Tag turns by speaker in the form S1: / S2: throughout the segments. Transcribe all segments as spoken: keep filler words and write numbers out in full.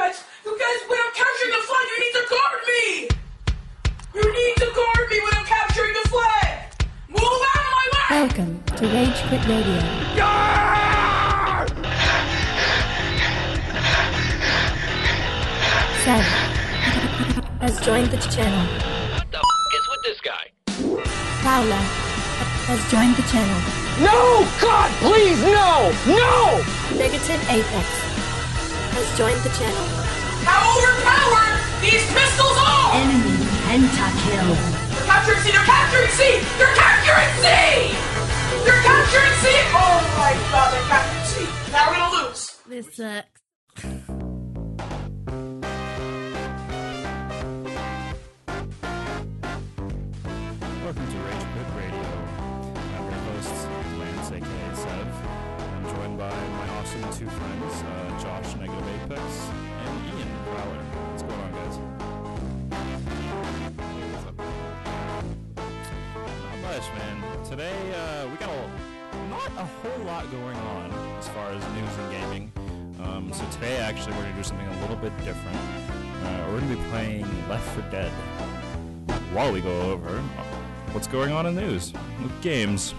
S1: guys, you guys, when I'm capturing the flag, you need to guard me! You need to guard me when I'm capturing the flag! Move out of my way!
S2: Welcome to Rage Quit Radio.
S1: Yeah!
S2: Sam has joined the channel.
S3: What the f*** is with this guy?
S2: Fowler has joined the channel.
S3: No! God, please, no! No!
S2: Bigoted Apex has joined the channel.
S1: How overpowered these pistols are!
S4: Enemy pentakill.
S1: They're capturing C! They're capturing C! They're capturing C! They're capturing C! Oh my god, they're capturing C! Now we're gonna lose!
S2: This sucks.
S5: Welcome to Rage Quit Radio. I'm your host, Lance, aka Sev. I'm joined by my awesome two friends, uh, Josh, Negative Apex, and Ian, Prowler. What's going on, guys? What's up? Not much, man. Today, uh, we got a, not a whole lot going on as far as news and gaming. Um, so today, actually, we're going to do something a little bit different. Uh, we're going to be playing Left four Dead while we go over what's going on in the news with games.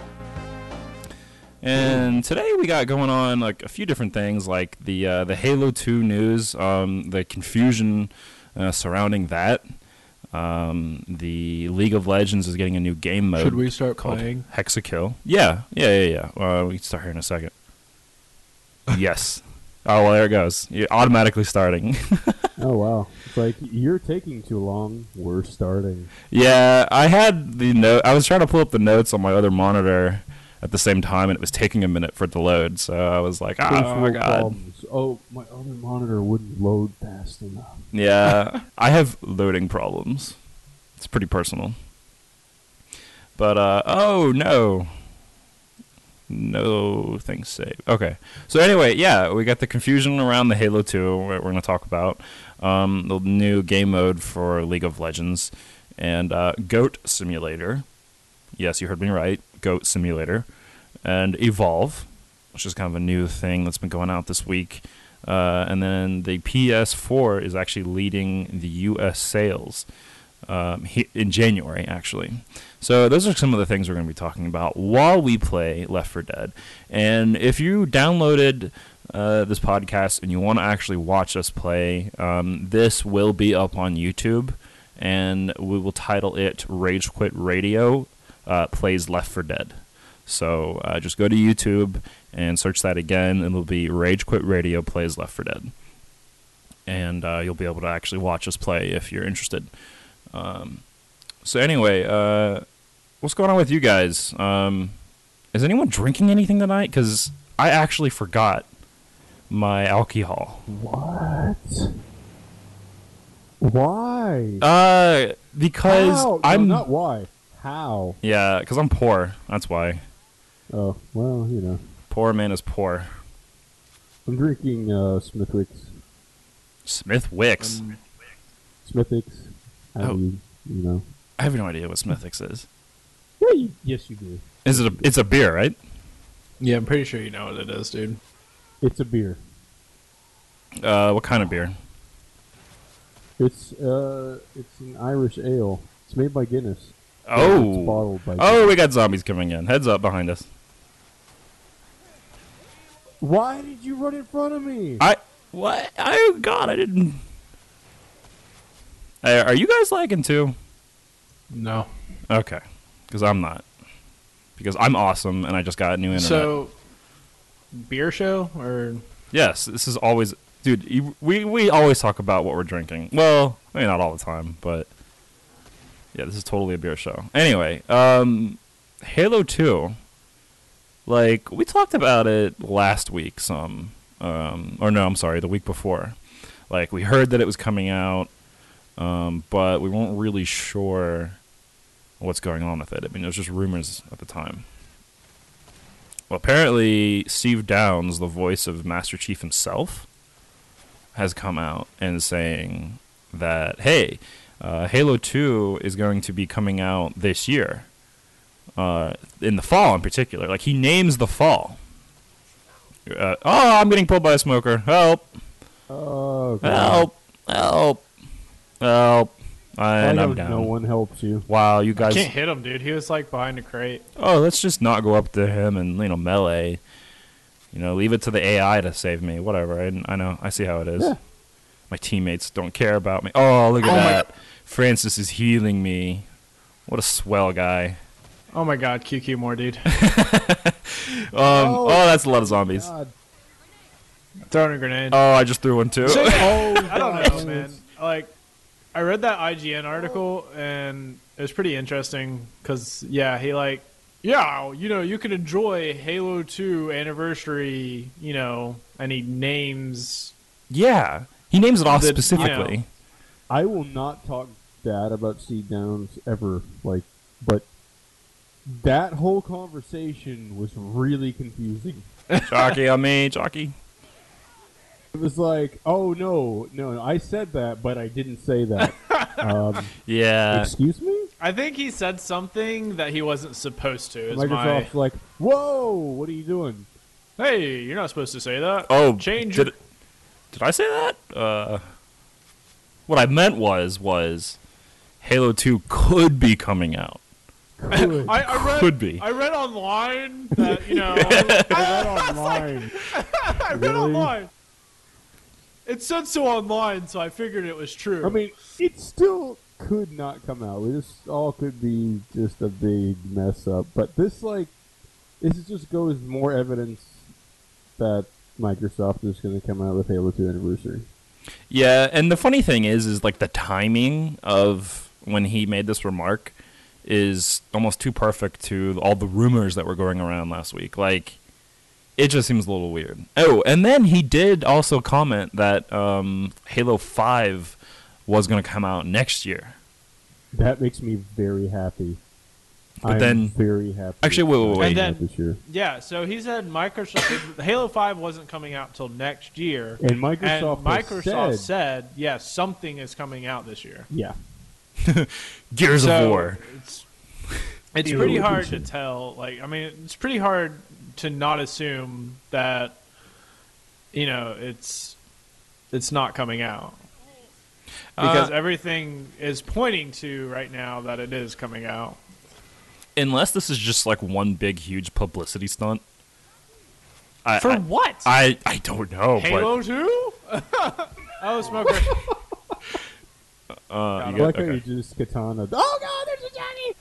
S5: And today we got going on like a few different things, like the uh, the Halo two news, um, the confusion uh, surrounding that. Um, the League of Legends is getting a new game mode.
S6: Should we start
S5: called
S6: playing?
S5: Hexakill. Yeah, yeah, yeah, yeah. Uh, we can start here in a second. Yes. Oh, well, there it goes. You're automatically starting.
S7: Oh, wow. It's like, you're taking too long. We're starting.
S5: Yeah, I had the note. I was trying to pull up the notes on my other monitor at the same time, and it was taking a minute for it to load. So I was like, oh,
S7: First
S5: my
S7: world
S5: God.
S7: problems. Oh, my other monitor wouldn't load fast enough.
S5: Yeah, I have loading problems. It's pretty personal. But, uh, oh, no. No things saved. Okay. So anyway, yeah, we got the confusion around the Halo two we're going to talk about. Um, the new game mode for League of Legends. And uh, Goat Simulator. Yes, you heard me right. Goat Simulator. And Evolve, which is kind of a new thing that's been going out this week. Uh, and then the P S four is actually leading the U S sales um, he- in January, actually. So those are some of the things we're going to be talking about while we play Left four Dead. And if you downloaded uh, this podcast and you want to actually watch us play, um, this will be up on YouTube, and we will title it Rage Quit Radio uh, Plays Left four Dead. So uh, just go to YouTube and search that again, and it'll be Rage Quit Radio Plays Left four Dead. And uh, you'll be able to actually watch us play if you're interested. Um, so anyway, uh, what's going on with you guys? Um, is anyone drinking anything tonight? Because I actually forgot my alcohol.
S7: What? Why?
S5: Uh, because
S7: How?
S5: I'm
S7: No, not why. How?
S5: yeah, because I'm poor. That's why.
S7: Oh, well, you know.
S5: Poor man is poor.
S7: I'm drinking uh, Smithwick's.
S5: Smith Wicks.
S6: Um,
S7: Smithwick's. How
S5: Oh.
S7: do you, you know?
S5: I have no idea what Smith Wicks is.
S7: Yeah, you, yes, you do.
S5: Is it? A, it's a beer, right?
S6: yeah, I'm pretty sure you know what it is, dude.
S7: It's a beer.
S5: Uh, what kind of beer?
S7: It's uh, it's an Irish ale. It's made by Guinness.
S5: Oh,
S7: It's bottled by
S5: oh,
S7: Guinness.
S5: we got zombies coming in. Heads up behind us.
S7: Why did you run in front of me?
S5: I what? Oh God, I didn't. Hey, are you guys lagging too?
S6: No.
S5: Okay, because I'm not. Because I'm awesome and I just got new internet.
S6: So, beer show or
S5: yes, this is always, dude. You, we we always talk about what we're drinking. Well, maybe not all the time, but yeah, this is totally a beer show. Anyway, um, Halo two. Like, we talked about it last week some, um, or no, I'm sorry, the week before. Like, we heard that it was coming out, um, but we weren't really sure what's going on with it. I mean, it was just rumors at the time. Well, apparently, Steve Downes, the voice of Master Chief himself, has come out and is saying that, hey, uh, Halo two is going to be coming out this year. Uh, in the fall in particular. Like, he names the fall. Uh, oh, I'm getting pulled by a smoker. Help.
S7: Oh, God.
S5: Help! Help! Help!
S7: I
S5: And I'm
S7: hope
S5: down.
S7: no one helps you.
S5: Wow, you guys.
S6: Can't hit him, dude. He was like behind a crate.
S5: Oh, let's just not go up to him and you know melee. You know, leave it to the A I to save me. Whatever. I, I know. I see how it is.
S7: Yeah.
S5: My teammates don't care about me. Oh, look at
S6: Oh my-
S5: that. Francis is healing me. What a swell guy.
S6: Oh my god, Q Q more, dude.
S5: Um. Oh, that's a lot of zombies.
S7: God.
S6: Throwing a grenade.
S5: Oh, I just threw one too.
S6: So, yeah,
S7: Oh,
S6: I don't
S7: God.
S6: know, man. Like, I read that I G N article, and it was pretty interesting, because, yeah, he, like, yeah, you know, you can enjoy Halo two Anniversary, you know, and he names...
S5: Yeah, he names it off
S6: The-
S5: specifically.
S6: you know.
S7: I will not talk bad about Seed Downs ever. Like, but that whole conversation was really confusing.
S5: Jockey on me, jockey.
S7: It was like, oh no, no, no, I said that, but I didn't say that. um,
S5: Yeah.
S7: excuse me?
S6: I think he said something that he wasn't supposed to. Is
S7: Microsoft's like, whoa, what are you doing?
S6: my, hey, you're not supposed to say that.
S5: Oh,
S6: Change
S5: did,
S6: your...
S5: did I say that? Uh, what I meant was was Halo two could be coming out.
S7: Good.
S6: I, I read,
S5: Could be.
S6: I read online that, you know...
S7: I read online.
S6: I read
S7: Really?
S6: online. It said so online, so I figured it was true.
S7: I mean, it still could not come out. This all could be just a big mess up. But this, like, this is just goes more evidence that Microsoft is going to come out with Halo two Anniversary.
S5: Yeah, and the funny thing is, is like the timing of when he made this remark is almost too perfect to all the rumors that were going around last week. Like, it just seems a little weird. Oh, and then he did also comment that um, Halo five was going to come out next year.
S7: That makes me very happy.
S5: But
S7: I'm
S5: then-
S7: very happy.
S5: Actually, wait, wait,
S7: it's
S5: wait.
S6: And
S7: coming
S6: then-
S7: out this year.
S6: yeah, so he said Microsoft Halo five wasn't coming out till next year.
S7: And
S6: And
S7: Microsoft, has
S6: Microsoft
S7: said,
S6: said, yeah, something is coming out this year.
S7: yeah.
S5: Gears
S6: So
S5: of War.
S6: it's, it's
S7: Halo
S6: pretty hard to
S7: Edition.
S6: tell. Like, I mean, it's pretty hard to not assume that, you know, it's it's not coming out. Because
S5: Uh,
S6: everything is pointing to right now that it is coming out.
S5: Unless this is just like one big, huge publicity stunt. I,
S6: For
S5: I,
S6: what?
S5: I, I don't know.
S6: Halo two? Oh, Smoker.
S5: But, uh,
S7: I
S5: you
S7: like
S5: got,
S7: how
S5: okay.
S7: you just katana. Oh god, there's a Johnny!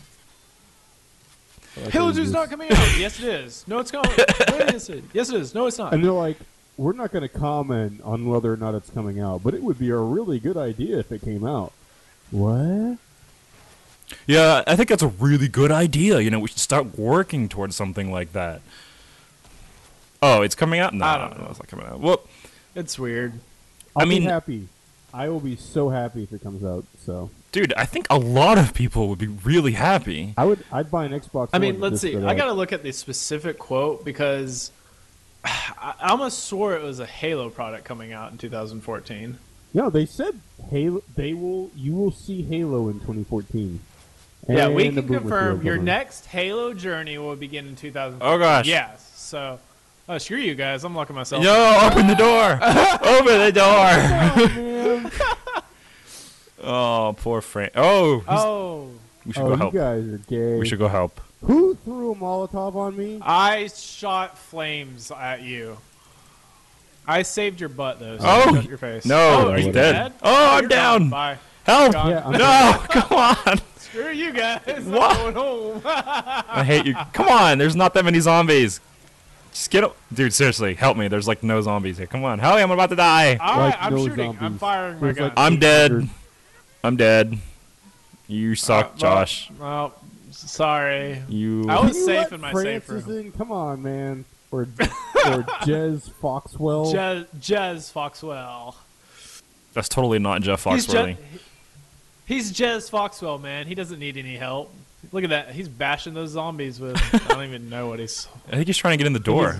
S7: I like how
S6: Halo
S7: you
S6: two is
S7: just-
S6: not coming out. Yes, it is. No, it's coming. Yes, it yes, it is. No, it's not.
S7: And they're like, we're not going to comment on whether or not it's coming out, but it would be a really good idea if it came out. What?
S5: Yeah, I think that's a really good idea. You know, we should start working towards something like that. Oh, it's coming out? No,
S6: I don't
S5: no,
S6: know.
S5: it's not coming out. Well,
S6: It's weird.
S7: I'll
S5: I mean-
S7: be happy. I will be so happy if it comes out. So
S5: dude, I think a lot of people would be really happy.
S7: I would. I'd buy an Xbox.
S6: I mean,
S7: One
S6: let's
S7: just
S6: see.
S7: for
S6: I
S7: that.
S6: gotta look at the specific quote because I I almost swore it was a Halo product coming out in two thousand fourteen.
S7: No, they said Halo. They will. You will see Halo in twenty fourteen.
S6: Yeah, we
S7: And the
S6: can
S7: Boomer
S6: confirm
S7: Shield
S6: your
S7: coming.
S6: next Halo journey will begin in two thousand.
S5: Oh, gosh.
S6: Yes. So, oh, screw you guys. I'm locking myself.
S5: Yo, open the door! Open the door! Oh, poor Frank. Oh, he's-
S6: Oh,
S5: we should
S7: Oh,
S5: go
S7: you
S5: help.
S7: guys are gay.
S5: We should go help.
S7: Who threw a Molotov on me?
S6: I shot flames at you. I saved your butt though. So
S5: Oh,
S6: shut your face.
S5: no,
S6: oh, are
S5: he's
S6: you
S5: dead. Oh, I'm
S6: You're
S5: down.
S6: gone. Bye.
S5: Help!
S6: Gone.
S7: Yeah, I'm
S5: No, come on!
S6: Screw you guys. I'm
S5: What?
S6: going home.
S5: I hate you. Come on, there's not that many zombies. Just get up. Dude, seriously, help me. There's like no zombies here. Come on. Hell, I'm about to die.
S6: All right,
S7: Like
S6: I'm
S7: no
S6: shooting. I'm
S7: zombies.
S6: firing my
S7: There's
S6: gun.
S7: like-
S5: I'm dead.
S7: hundred.
S5: I'm dead. You suck,
S6: Uh, well-
S5: Josh.
S6: Well, sorry.
S5: You.
S6: I was
S7: Can you
S6: safe
S7: let
S6: in my safe
S7: Francis
S6: room.
S7: in? Come on, man. Or or Jez Foxwell.
S6: Jez, Jez Foxwell.
S5: That's totally not Jeff
S6: He's,
S5: Foxworthy.
S6: Je- he's Jez Foxwell, man. He doesn't need any help. Look at that. He's bashing those zombies with. I don't even know what he's.
S5: I think he's trying to get in the door.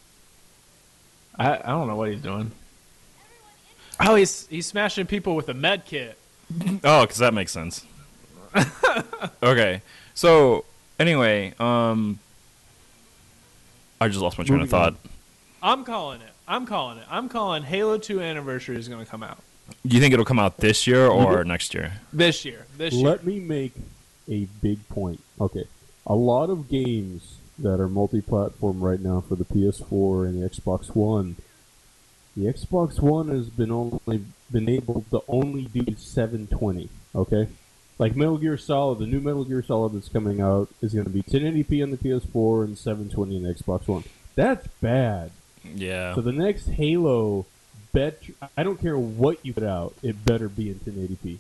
S6: I, I don't know what he's doing. Oh, he's he's smashing people with a med kit.
S5: Oh, because that makes sense. Okay. So, anyway, um, I just lost my train of
S7: Moving
S5: thought.
S7: on.
S6: I'm calling it. I'm calling it. I'm calling Halo two Anniversary is going to come out
S5: Do you think it'll come out this year or next year?
S6: this year. This year.
S7: Let me make a big point. Okay. A lot of games that are multi-platform right now for the P S four and the Xbox One, the Xbox One has been only been able to only do seven twenty, okay? Like Metal Gear Solid, the new Metal Gear Solid that's coming out is going to be ten eighty p on the P S four and seven twenty on the Xbox One. That's bad.
S5: Yeah.
S7: So the next Halo, bet I don't care what you put out, it better be in ten eighty p.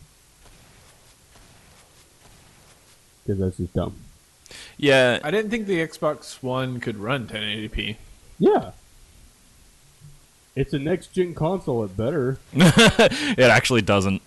S7: Because that's just dumb.
S5: Yeah.
S6: I didn't think the Xbox One could run ten eighty p.
S7: Yeah. It's a next-gen console, it better.
S5: It actually doesn't.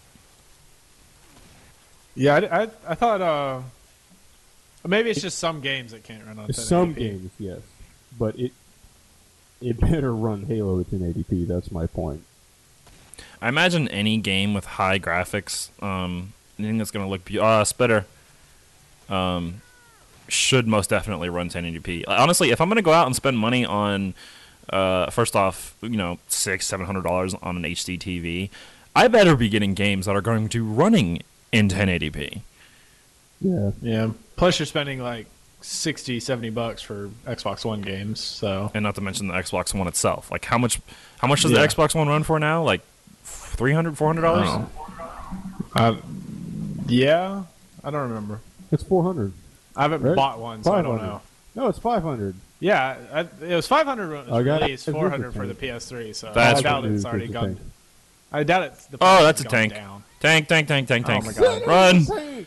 S6: Yeah, I, I, I thought uh, maybe it's just some games that can't run on ten eighty p.
S7: Some games, yes. But it it better run Halo at ten eighty p, that's my point.
S5: I imagine any game with high graphics, um, anything that's going to look be- uh, better, um, should most definitely run ten eighty p. Honestly, if I'm going to go out and spend money on, uh, first off, you know, six, seven hundred dollars on an H D T V, I better be getting games that are going to running in ten eighty p.
S7: Yeah.
S6: Yeah. Plus, you're spending like sixty, seventy bucks for Xbox One games. So,
S5: And not to mention the Xbox One itself. Like, how much? How much does
S6: Yeah.
S5: the Xbox One run for now? Like, three hundred, four hundred dollars.
S6: uh, yeah, I don't remember.
S7: It's four hundred.
S6: I haven't
S7: Right?
S6: bought one, so I don't
S7: five hundred.
S6: know.
S7: No, it's five hundred.
S6: Yeah, I, it was five hundred when it
S7: I
S6: was
S7: got
S6: released,
S7: it.
S6: four hundred for
S7: It's
S6: the
S7: a
S6: P S three. So
S5: That's
S6: I doubt
S7: what-
S6: it's already
S7: it's a
S6: gone.
S7: tank.
S6: I doubt it's the.
S5: Oh,
S6: price
S5: that's
S6: has
S5: a
S6: gone
S5: tank.
S6: Down.
S5: Tank, tank, tank, tank, tank.
S6: Oh my god!
S5: Run!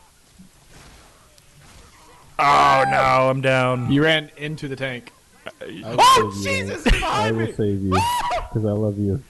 S5: Oh no, I'm down.
S6: You ran into the tank.
S7: I will
S6: Oh
S7: save you.
S6: Jesus! It's
S7: I
S6: behind
S7: will
S6: me!
S7: save you. Because I love you.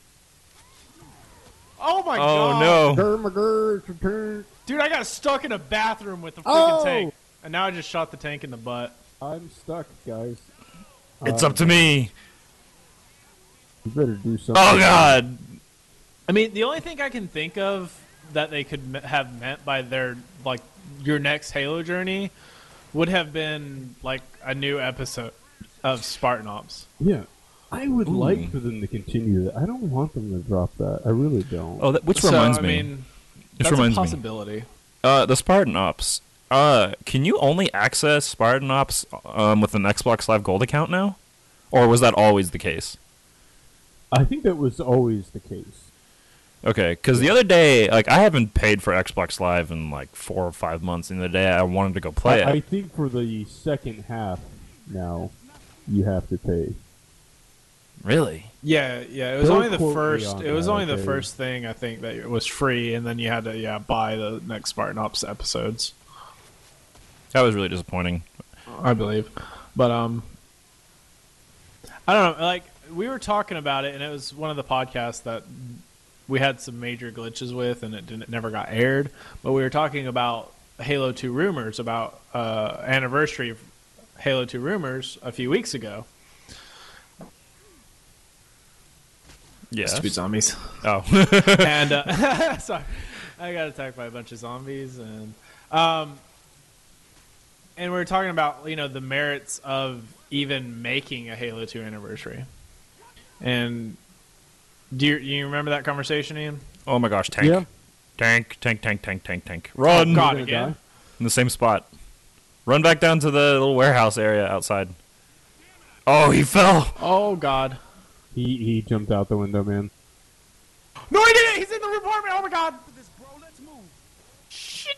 S6: Oh my
S5: Oh
S6: god!
S5: no.
S7: Grr-ma-grr-tur-tur.
S6: Dude, I got stuck in a bathroom with the freaking
S7: Oh!
S6: tank, and now I just shot the tank in the butt.
S7: I'm stuck, guys.
S5: It's
S7: Uh,
S5: up to me.
S7: You better do something.
S5: Oh god.
S6: I mean, the only thing I can think of that they could me- have meant by their like your next Halo journey would have been like a new episode of Spartan Ops.
S7: Yeah. I would
S5: Ooh.
S7: like for them to continue that. I don't want them to drop that. I really don't.
S5: Oh, that, which
S6: So,
S5: reminds
S6: I
S5: me.
S6: mean,
S5: This
S6: that's
S5: reminds
S6: a
S5: me.
S6: possibility.
S5: Uh, the Spartan Ops. Uh, can you only access Spartan Ops um, with an Xbox Live Gold account now, or was that always the case?
S7: I think that was always the case.
S5: Okay, because the other day, like, I haven't paid for Xbox Live in like four or five months, and the other day I wanted to go play
S7: I, I
S5: it.
S7: think for the second half now, you have to pay.
S5: Really?
S6: Yeah, yeah. It was
S7: Don't
S6: only the
S7: quote me
S6: first.
S7: on
S6: It was
S7: that,
S6: only the
S7: okay?
S6: first thing I think that was free, and then you had to yeah buy the next Spartan Ops episodes.
S5: That was really disappointing.
S6: I believe, but um, I don't know. Like we were talking about it, and it was one of the podcasts that we had some major glitches with, and it didn't, it never got aired. But we were talking about Halo two rumors, about uh, anniversary of Halo two rumors a few weeks ago.
S5: Yes.
S6: Stupid zombies.
S5: Oh.
S6: and uh, sorry, I got attacked by a bunch of zombies, and um, and we were talking about you know the merits of even making a Halo two anniversary. And do you, you remember that conversation, Ian?
S5: Oh my gosh, tank.
S7: Yeah.
S5: Tank, tank, tank, tank, tank, tank. Run!
S6: Oh, God,
S7: gonna
S6: again?
S7: die?
S5: In the same spot. Run back down to the little warehouse area outside. Oh, he fell!
S6: Oh God!
S7: He he jumped out the window, man.
S6: No, he didn't. He's in the apartment. Oh my God! Shit!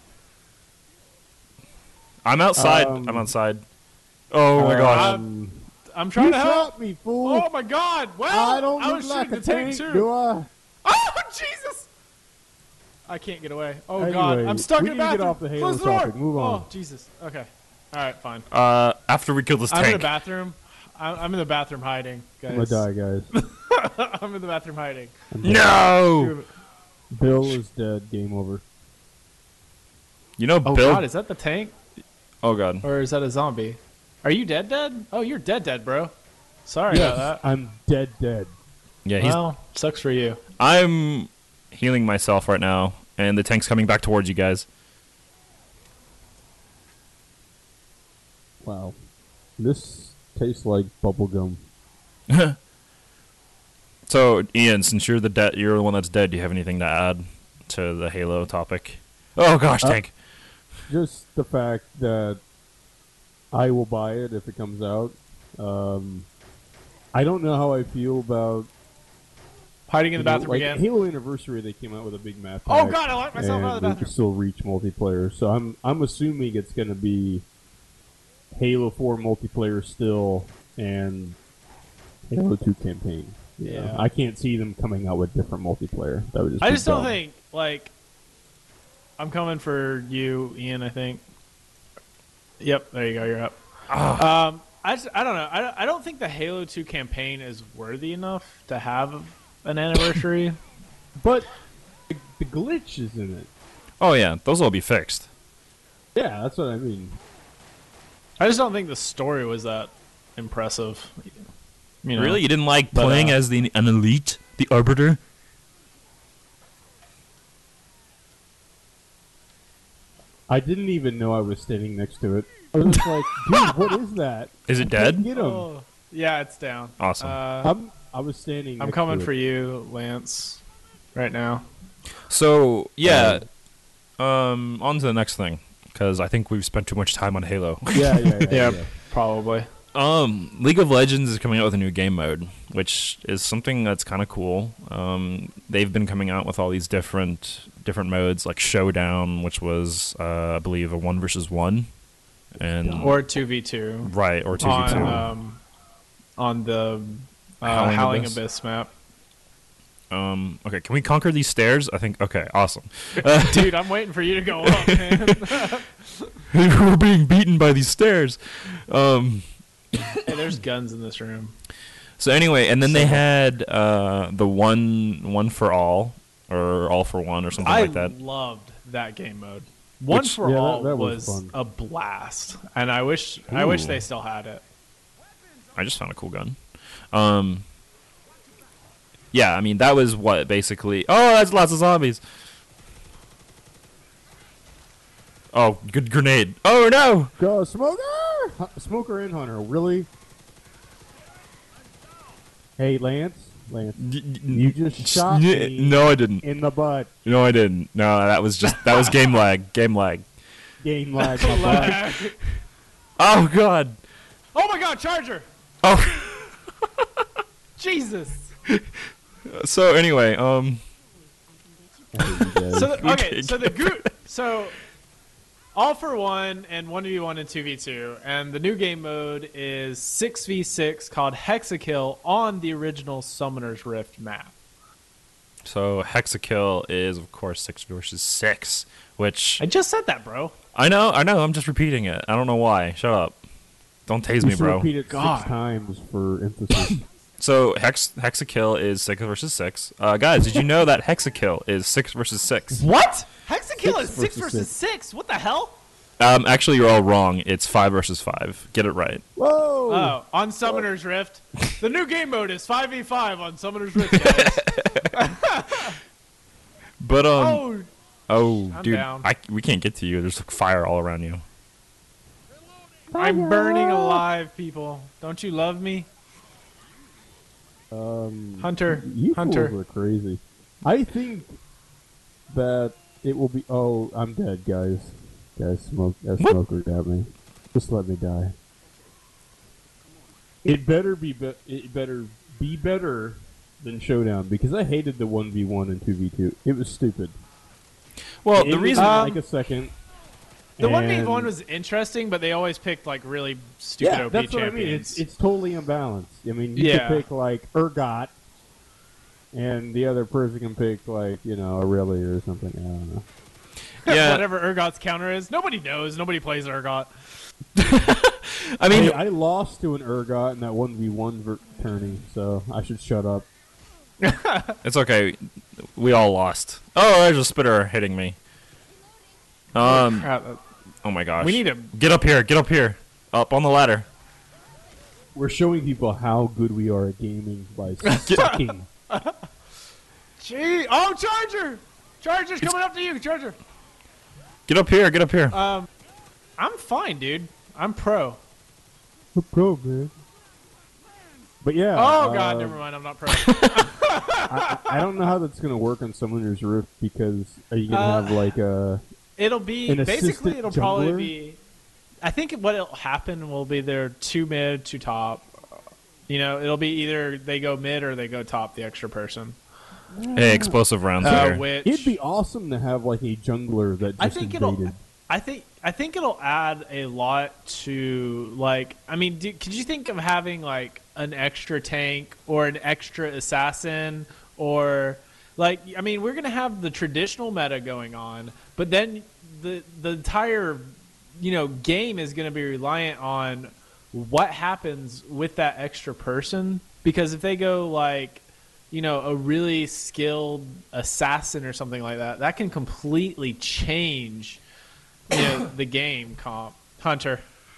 S5: I'm outside.
S7: Um,
S5: I'm outside. Oh my gosh.
S7: Um,
S6: I'm trying
S7: you
S6: to help.
S7: shot me, fool.
S6: Oh my God! Well,
S7: I don't
S6: I
S7: look
S6: was
S7: like
S6: shooting
S7: a
S6: the tank,
S7: tank,
S6: too.
S7: do I?
S6: Oh Jesus! I can't get away. Oh God!
S7: Anyway,
S6: I'm stuck
S7: we
S6: in
S7: need
S6: the
S7: to get
S6: bathroom.
S7: off the Halo
S6: Close the door.
S7: topic. Move on.
S6: Oh Jesus! Okay. All right. Fine.
S5: Uh, after we kill this
S6: I'm in the
S5: tank.
S6: bathroom. I'm I'm in the bathroom hiding,
S7: I'm gonna
S6: guys.
S7: die, guys.
S6: I'm in the bathroom hiding.
S5: No!
S7: Bill is dead. Game over.
S5: You know,
S6: Oh
S5: Bill.
S6: God! Is that the tank
S5: Oh god.
S6: or is that a zombie? Are you dead? Dead? Oh, you're dead. Dead, bro. Sorry
S7: Yes,
S6: about that.
S7: I'm dead, dead.
S5: Yeah, he's.
S6: Well, sucks for you.
S5: I'm healing myself right now, and the tank's coming back towards you guys.
S7: Wow. This tastes like bubblegum.
S5: So, Ian, since you're the de- you're the one that's dead, do you have anything to add to the Halo topic? Oh gosh,
S7: Uh,
S5: Tank.
S7: Just the fact that I will buy it if it comes out. Um, I don't know how I feel about
S6: Hiding in the
S7: you know,
S6: bathroom
S7: like
S6: again.
S7: Halo Anniversary. They came out with a big map.
S6: Oh
S7: pack,
S6: god, I locked myself
S7: and
S6: out of the
S7: we
S6: bathroom.
S7: can still reach multiplayer. So I'm I'm assuming it's going to be Halo four multiplayer still and Halo two campaign. You know,
S6: Yeah.
S7: I can't see them coming out with different multiplayer. That would just
S6: I
S7: be
S6: just don't
S7: dumb.
S6: think like I'm coming for you, Ian. I think. Yep, there you go. You're up. Um, I just, I don't know. I don't, I don't think the Halo two campaign is worthy enough to have an anniversary.
S7: But the, the glitch is in it.
S5: Oh yeah, those will be fixed.
S7: Yeah, that's what I mean.
S6: I just don't think the story was that impressive. You know?
S5: Really, you didn't like
S6: But,
S5: playing
S6: uh,
S5: as the an elite, the arbiter?
S7: I didn't even know I was standing next to it. I was just like, dude, what is that?
S5: Is it
S7: I can't
S5: dead?
S7: Get him.
S6: Oh, yeah, it's down.
S5: Awesome.
S6: Uh,
S7: I'm, I was standing.
S6: I'm
S7: next
S6: coming
S7: to
S6: for
S7: it.
S6: you, Lance, right now.
S5: So yeah, um, on to the next thing because I think we've spent too much time on Halo.
S7: Yeah, yeah, yeah.
S6: Yeah,
S7: yeah.
S6: probably.
S5: Um, League of Legends is coming out with a new game mode, which is something that's kind of cool. Um, they've been coming out with all these different different modes, like Showdown, which was uh, I believe a one versus one, and
S6: Or two v two.
S5: right or two v
S6: on
S5: two.
S6: um, on the uh,
S5: Howling
S6: Howling,
S5: Abyss?
S6: Abyss. map.
S5: Um, okay, can we conquer these stairs? I think. Okay, awesome. Uh,
S6: Dude, I'm waiting for you to go up, man.
S5: we're being beaten by these stairs. Um,
S6: Hey, there's guns in this room.
S5: So anyway, and then they
S6: So-
S5: had uh, the one one for all or all for one or something
S6: I
S5: like that.
S6: loved that game mode. One
S5: Which-
S6: for
S7: Yeah, that-
S6: all
S7: that was
S6: was,
S7: fun.
S6: a blast, and I wish I wish
S5: Ooh.
S6: they still had it.
S5: I just found a cool gun. Um, yeah, I mean that was what basically. Oh, that's lots of zombies. Oh, good grenade. Oh no!
S7: Go, Smoker! Hu- Smoker and Hunter, really? Hey, Lance? Lance, you just shot me
S5: No, I didn't.
S7: in the butt.
S5: No, I didn't. No, that was just that was game lag. Game lag.
S7: Game lag, my butt.
S5: Oh god.
S6: Oh my God, Charger!
S5: Oh.
S6: Jesus.
S5: So anyway, um.
S6: So the, okay,
S5: Okay.
S6: so the goo so all for one and one v one and two v two, and the new game mode is six v six called Hexakill on the original Summoner's Rift map.
S5: So Hexakill is of course six versus six, which
S6: I just said that, bro.
S5: I know, I know. I'm just repeating it. I don't know why. Shut up. Don't tase
S7: You
S5: me,
S7: should
S5: bro.
S7: repeat it
S6: God.
S7: six times for emphasis.
S5: So Hex Hexakill is six versus six. Uh, guys, did you know that Hexakill is six versus six?
S6: What? Hexakill
S7: Six
S6: is six
S7: versus
S6: versus
S7: six.
S6: six. What the hell?
S5: Um, actually, you're all wrong. It's five versus five. Get it right.
S7: Whoa!
S6: Oh, on Summoner's Rift. The new game mode is five v five on Summoner's Rift, guys.
S5: But um,
S6: oh,
S5: oh,
S6: I'm
S5: dude,
S6: down.
S5: I we can't get to you. There's like fire all around you.
S6: I'm burning alive, people. Don't you love me?
S7: Um,
S6: Hunter,
S7: you
S6: Hunter.
S7: fools are crazy. I think that it will be. Oh, I'm dead, guys. Guys, smoke. That smoker got me. Just let me die. It better be. be it better be better than Showdown because I hated the one v one and two v two. It was stupid.
S5: Well,
S7: It
S5: the
S7: ended
S5: reason
S7: in,
S6: Um,
S7: like a second.
S6: The one v
S7: and-
S6: one was interesting, but they always picked like really stupid
S7: yeah,
S6: O P
S7: that's what I
S6: champions.
S7: mean. It's it's totally imbalanced. I mean, you
S6: Yeah.
S7: could pick like Urgot, and the other person can pick like you know Aurelia or something. I don't know.
S5: yeah,
S6: Whatever Urgot's counter is, nobody knows. Nobody plays Urgot.
S5: I mean,
S7: Hey, I lost to an Urgot in that one v one ver- tourney, so I should shut up.
S5: it's okay. We all lost. Oh, there's a spitter hitting me. Um.
S6: Crap.
S5: Oh my gosh.
S6: We need to.
S5: Get up here. Get up here. Up on the ladder.
S7: We're showing people how good we are at gaming by sucking.
S6: Gee, oh Charger! Charger's coming up to you, Charger.
S5: Get up here. Get up here.
S6: Um, I'm fine, dude. I'm pro.
S7: Pro, man. But yeah.
S6: Oh
S7: uh,
S6: god, never mind. I'm not pro.
S7: I, I don't know how that's gonna work on Summoner's Rift because are you gonna
S6: Uh,
S7: have like a
S6: It'll be
S7: An
S6: basically
S7: assistant
S6: it'll probably
S7: jungler?
S6: be. I think what'll happen will be they're two mid, two top. You know, it'll be either they go mid or they go top. The extra person.
S5: Hey, explosive rounds
S6: Uh,
S5: here.
S6: which
S7: It'd be awesome to have like a jungler that just
S6: I think
S7: invaded.
S6: it'll. I think I think it'll add a lot to like. I mean, do, could you think of having like an extra tank or an extra assassin or like? I mean, we're gonna have the traditional meta going on, but then the the entire you know game is gonna be reliant on what happens with that extra person. Because if they go like you know, a really skilled assassin or something like that, that can completely change, you know, the game comp. Hunter.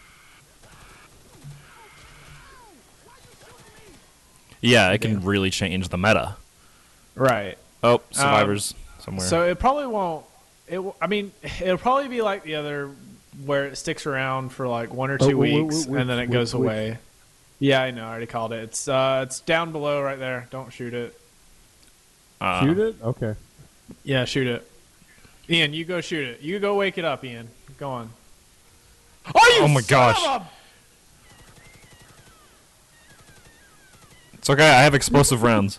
S5: Yeah, it can really change the meta.
S6: Right.
S5: Oh, survivors somewhere.
S6: So it probably won't. It. w- I mean, it'll probably be like the other, where it sticks around for like one or two
S7: Oh, wh- wh-
S6: weeks
S7: wh-
S6: and then it
S7: which-
S6: goes
S7: which-
S6: away. Yeah, I know. I already called it. It's uh, it's down below right there. Don't shoot it.
S5: Uh,
S7: Shoot it? Okay.
S6: Yeah, shoot it. Ian, you go shoot it. You go wake it up, Ian. Go on. Oh, you
S5: Oh my
S6: son
S5: gosh.
S6: of a-
S5: It's okay, I have explosive rounds.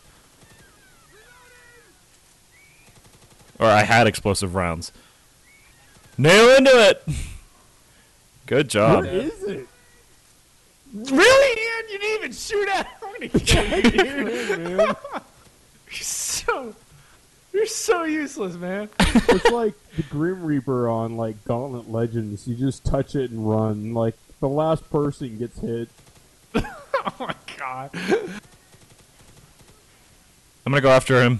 S5: Or I had explosive rounds. Nail into it! Good job.
S7: What is it?
S6: Really, Ian? You didn't even shoot at it. I'm gonna kill you, dude.
S7: Man,
S6: You're so, you're so useless, man.
S7: it's like the Grim Reaper on like Gauntlet Legends. You just touch it and run. Like the last person gets hit.
S6: Oh my god.
S5: I'm gonna go after him.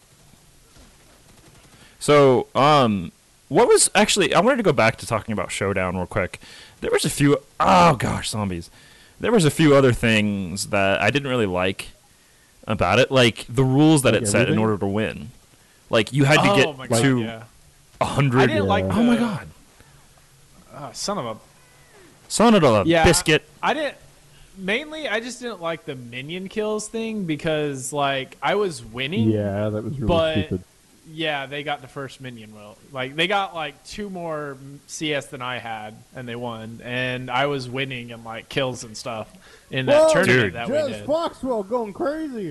S5: So, um, what was actually? I wanted to go back to talking about Showdown real quick. There was a few. Oh gosh, zombies. There was a few other things that I didn't really like about it, like the rules that
S7: Like
S5: it set in
S7: everything?
S5: order to win. Like you had to
S6: Oh
S5: get
S6: my god,
S5: to
S6: yeah.
S5: a hundred.
S6: I didn't like.
S7: Yeah.
S6: The,
S5: Oh my god,
S6: oh, son of a.
S5: son of a
S6: Yeah.
S5: biscuit.
S6: I didn't. Mainly, I just didn't like the minion kills thing because, like, I was winning.
S7: Yeah, that was really
S6: But-
S7: stupid.
S6: Yeah, they got the first minion will. Like they got like two more C S than I had, and they won. And I was winning in like kills and stuff in that
S7: Whoa,
S6: tournament
S5: dude.
S6: that we
S7: Jez
S6: did.
S7: Foxwell going crazy.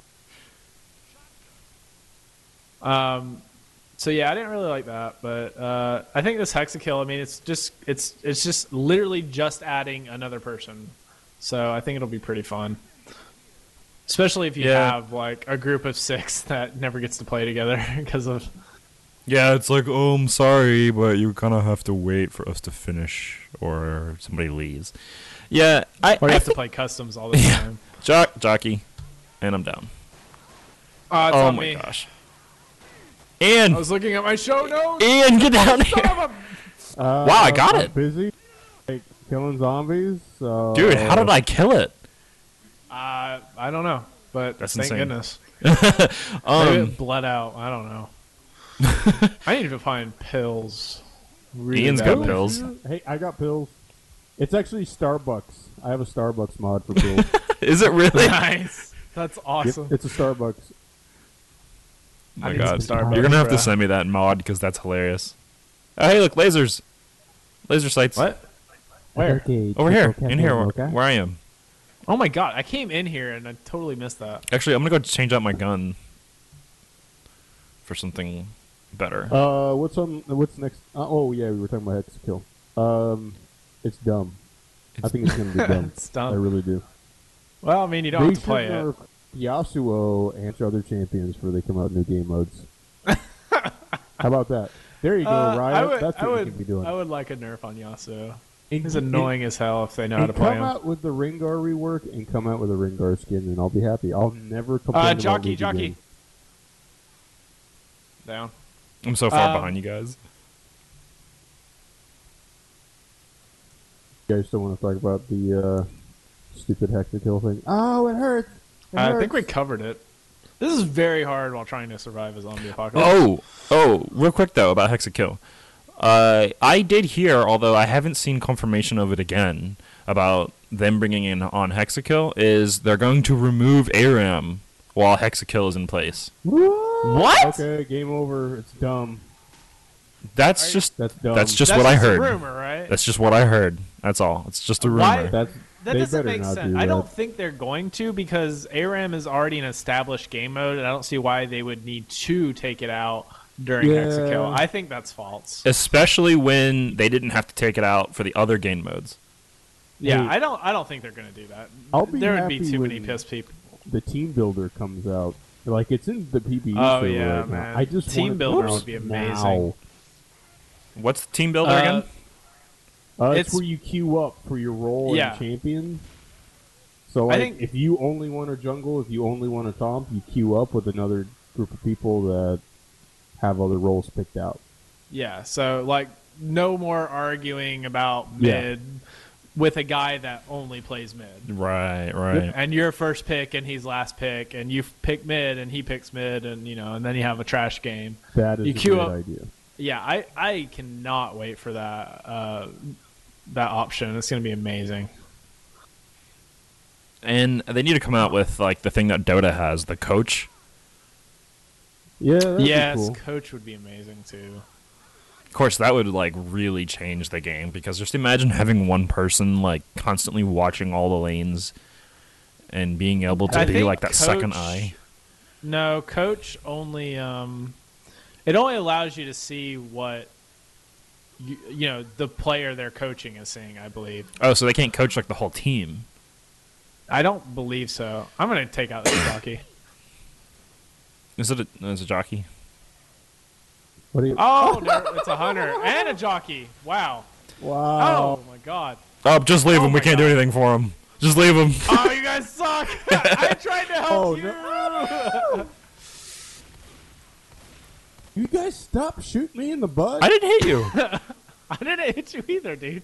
S6: Um, so yeah, I didn't really like that, but uh, I think this Hexakill. I mean, it's just it's it's just literally just adding another person. So I think it'll be pretty fun, especially if you
S5: Yeah.
S6: have like a group of six that never gets to play together because of.
S5: Yeah, it's like, oh, I'm sorry, but you kind of have to wait for us to finish, or somebody leaves. Yeah, I,
S6: Or you
S5: I
S6: have to
S5: think-
S6: play customs all the
S5: Yeah.
S6: time.
S5: jock jockey, and I'm down.
S6: Uh, it's
S5: Oh
S6: on
S5: my
S6: me.
S5: gosh. Ian,
S6: I was looking at my show notes.
S5: Ian, get down
S6: Son
S5: here,
S6: of a-
S7: Uh,
S5: Wow, I got
S7: I'm
S5: it.
S7: Busy, like killing zombies. So
S5: dude. How did I kill it?
S6: Uh, I don't know, but
S5: That's
S6: thank
S5: insane.
S6: goodness. Maybe
S5: Um,
S6: it bled out. I don't know. I need to find pills. Really
S5: Ian's got
S6: badly.
S5: pills.
S7: Hey, I got pills. It's actually Starbucks. I have a Starbucks mod for pills.
S5: Is it really?
S6: Nice. That's
S7: Yep,
S6: awesome.
S7: it's a Starbucks.
S5: Oh my
S6: I need
S5: god,
S6: some Starbucks,
S5: you're gonna have to
S6: bruh.
S5: send me that mod because that's hilarious. Oh, hey, look, lasers, laser sights.
S6: What? Where?
S5: Over here, in here, where, where I am.
S6: Oh my god! I came in here and I totally missed that.
S5: Actually, I'm gonna go change out my gun for something better.
S7: Uh, what's on? What's next? Uh, oh yeah, we were talking about Hexakill. Um, it's dumb. I think it's gonna be dumb.
S6: It's
S7: I
S6: dumb.
S7: really do.
S6: Well, I mean, you don't
S7: they
S6: have to play
S7: should
S6: it.
S7: nerf Yasuo and other champions before they come out with new game modes. How about that? There you go,
S6: Uh,
S7: Riot.
S6: I would,
S7: That's
S6: I
S7: what
S6: would,
S7: you can be doing.
S6: I would like a nerf on Yasuo.
S7: And-
S6: He's annoying as hell if they know how
S7: And
S6: to play
S7: come
S6: him.
S7: out with the Rengar rework and come out with a Rengar skin, and I'll be happy. I'll never complain
S6: Uh,
S7: about
S6: jockey,
S7: League
S6: jockey.
S7: again.
S6: Down.
S5: I'm so far
S6: um,
S5: behind you guys.
S7: You guys still want to talk about the uh, stupid Hexakill thing? Oh, it hurts. It
S6: I
S7: hurts.
S6: think we covered it. This is very hard while trying to survive a zombie apocalypse.
S5: Oh, oh, real quick though about Hexakill. Uh, I did hear, although I haven't seen confirmation of it again, about them bringing in on Hexakill is they're going to remove ARAM while Hexakill is in place.
S7: What? Okay, game over. It's dumb.
S5: That's just
S7: That's dumb.
S5: that's just
S6: That's
S5: what I
S6: just a
S5: heard.
S6: rumor, right?
S5: That's just what I heard. That's all. It's just a rumor.
S6: Why-
S7: That's,
S6: That
S7: they
S6: doesn't
S7: better
S6: make
S7: not
S6: sense.
S7: do
S6: I don't
S7: that.
S6: think they're going to because ARAM is already an established game mode, and I don't see why they would need to take it out during
S7: Yeah.
S6: Hexakill. I think that's false.
S5: Especially when they didn't have to take it out for the other game modes.
S6: Yeah,
S7: Hey.
S6: I don't. I don't think they're going to do that.
S7: I'll be
S6: there would be
S7: happy
S6: too many
S7: when
S6: pissed people.
S7: The team builder comes out. Like, it's in the P B E
S6: Oh,
S7: server
S6: yeah,
S7: right now.
S6: man.
S7: I just
S6: Team
S7: want it
S6: builder
S7: out
S6: would be amazing.
S7: now.
S5: What's the team builder
S6: Uh,
S5: again?
S7: Uh, it's,
S6: It's-
S7: where you queue up for your role
S6: Yeah.
S7: in champion. So,
S6: I
S7: like,
S6: think-
S7: if you only want a jungle, if you only want a Tomp, you queue up with another group of people that have other roles picked out.
S6: Yeah, so like no more arguing about
S7: Yeah.
S6: mid with a guy that only plays mid.
S5: Right, right.
S6: And you're first pick and he's last pick, and you pick mid and he picks mid, and you know, and then you have a trash game.
S7: That is
S6: You
S7: a
S6: queue
S7: great
S6: up-
S7: idea.
S6: Yeah, I I cannot wait for that uh, that option. It's gonna be amazing.
S5: And they need to come out with like the thing that Dota has, the coach.
S7: Yeah, that'd be
S6: Yes,
S7: cool.
S6: coach would be amazing too.
S5: Of course, that would like really change the game because just imagine having one person like constantly watching all the lanes and being able to
S6: I
S5: be
S6: think
S5: like that second
S6: coach-
S5: eye.
S6: No, coach only um, it only allows you to see what you, you know the player they're coaching is seeing. I believe.
S5: Oh, so they can't coach like the whole team.
S6: I don't believe so. I'm gonna take out this jockey.
S5: Is it a, is it a jockey?
S7: What do you?
S6: Oh, there, it's a hunter and a jockey. Wow.
S7: Wow.
S6: Oh my god.
S5: Oh, just leave
S6: Oh
S5: him. We
S6: my
S5: can't do
S6: God.
S5: anything for him. Just leave him.
S6: Oh, you guys suck. I tried to help
S7: Oh,
S6: you.
S7: no. You guys stop shooting me in the butt.
S5: I didn't hit you.
S6: I didn't hit you either, dude.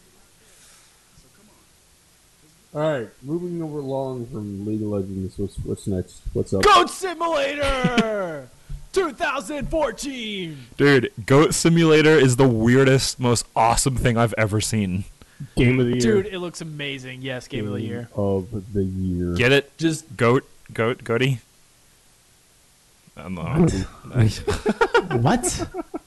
S7: All right, moving over along from League of Legends. What's what's next? What's up?
S6: Goat Simulator twenty fourteen.
S5: Dude, Goat Simulator is the weirdest, most awesome thing I've ever seen.
S7: Game of the year.
S6: Dude, it looks amazing. Yes, game of the year.
S7: Of the year.
S5: Get it?
S6: Just
S5: Goat, goat, goaty. I don't know.
S8: What?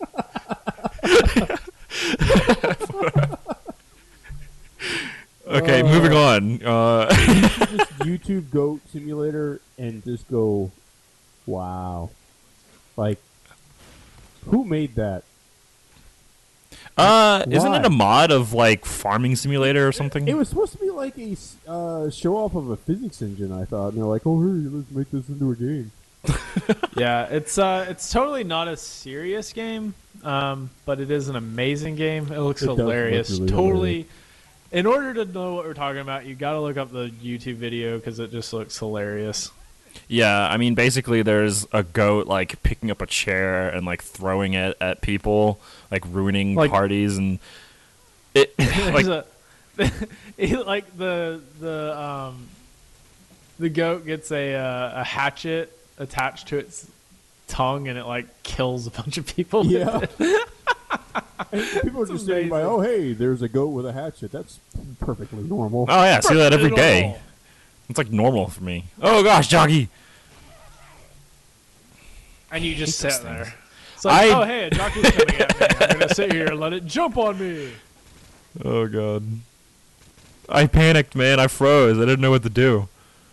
S5: Okay,
S7: Uh,
S5: moving on. Uh,
S7: Just YouTube Goat Simulator and just go, wow. Like, who made that?
S5: uh, isn't it
S7: Why?
S5: a mod of like Farming Simulator or something?
S7: It was supposed to be like a s- uh, show off of a physics engine, I thought. And they're like, oh, hey, let's make this into a game.
S6: yeah, it's uh, it's totally not a serious game, um, but it is an amazing game. It looks
S7: It does look
S6: hilarious.
S7: really
S6: totally.
S7: hilarious.
S6: In order to know what we're talking about, you got to look up the YouTube video because it just looks hilarious.
S5: Yeah, I mean, basically, there's a goat like picking up a chair and like throwing it at people, like ruining
S6: Like-
S5: parties, and it like
S6: There's a, he- like the the um, the goat gets a uh, a hatchet attached to its tongue, and it like kills a bunch of people. with
S7: Yeah.
S6: it.
S7: And people are just saying, by,
S6: amazing.
S7: oh, hey, there's a goat with a hatchet. That's perfectly normal.
S5: oh yeah, I see that every
S6: Perfectly
S5: day.
S6: normal.
S5: It's like normal for me. Oh gosh, jockey.
S6: And you just
S5: hate
S6: sit
S5: those things.
S6: there. It's like,
S5: I-
S6: oh hey, a jockey's coming at me. I'm gonna sit here and let it jump on me.
S5: Oh god. I panicked, man. I froze. I didn't know what to do.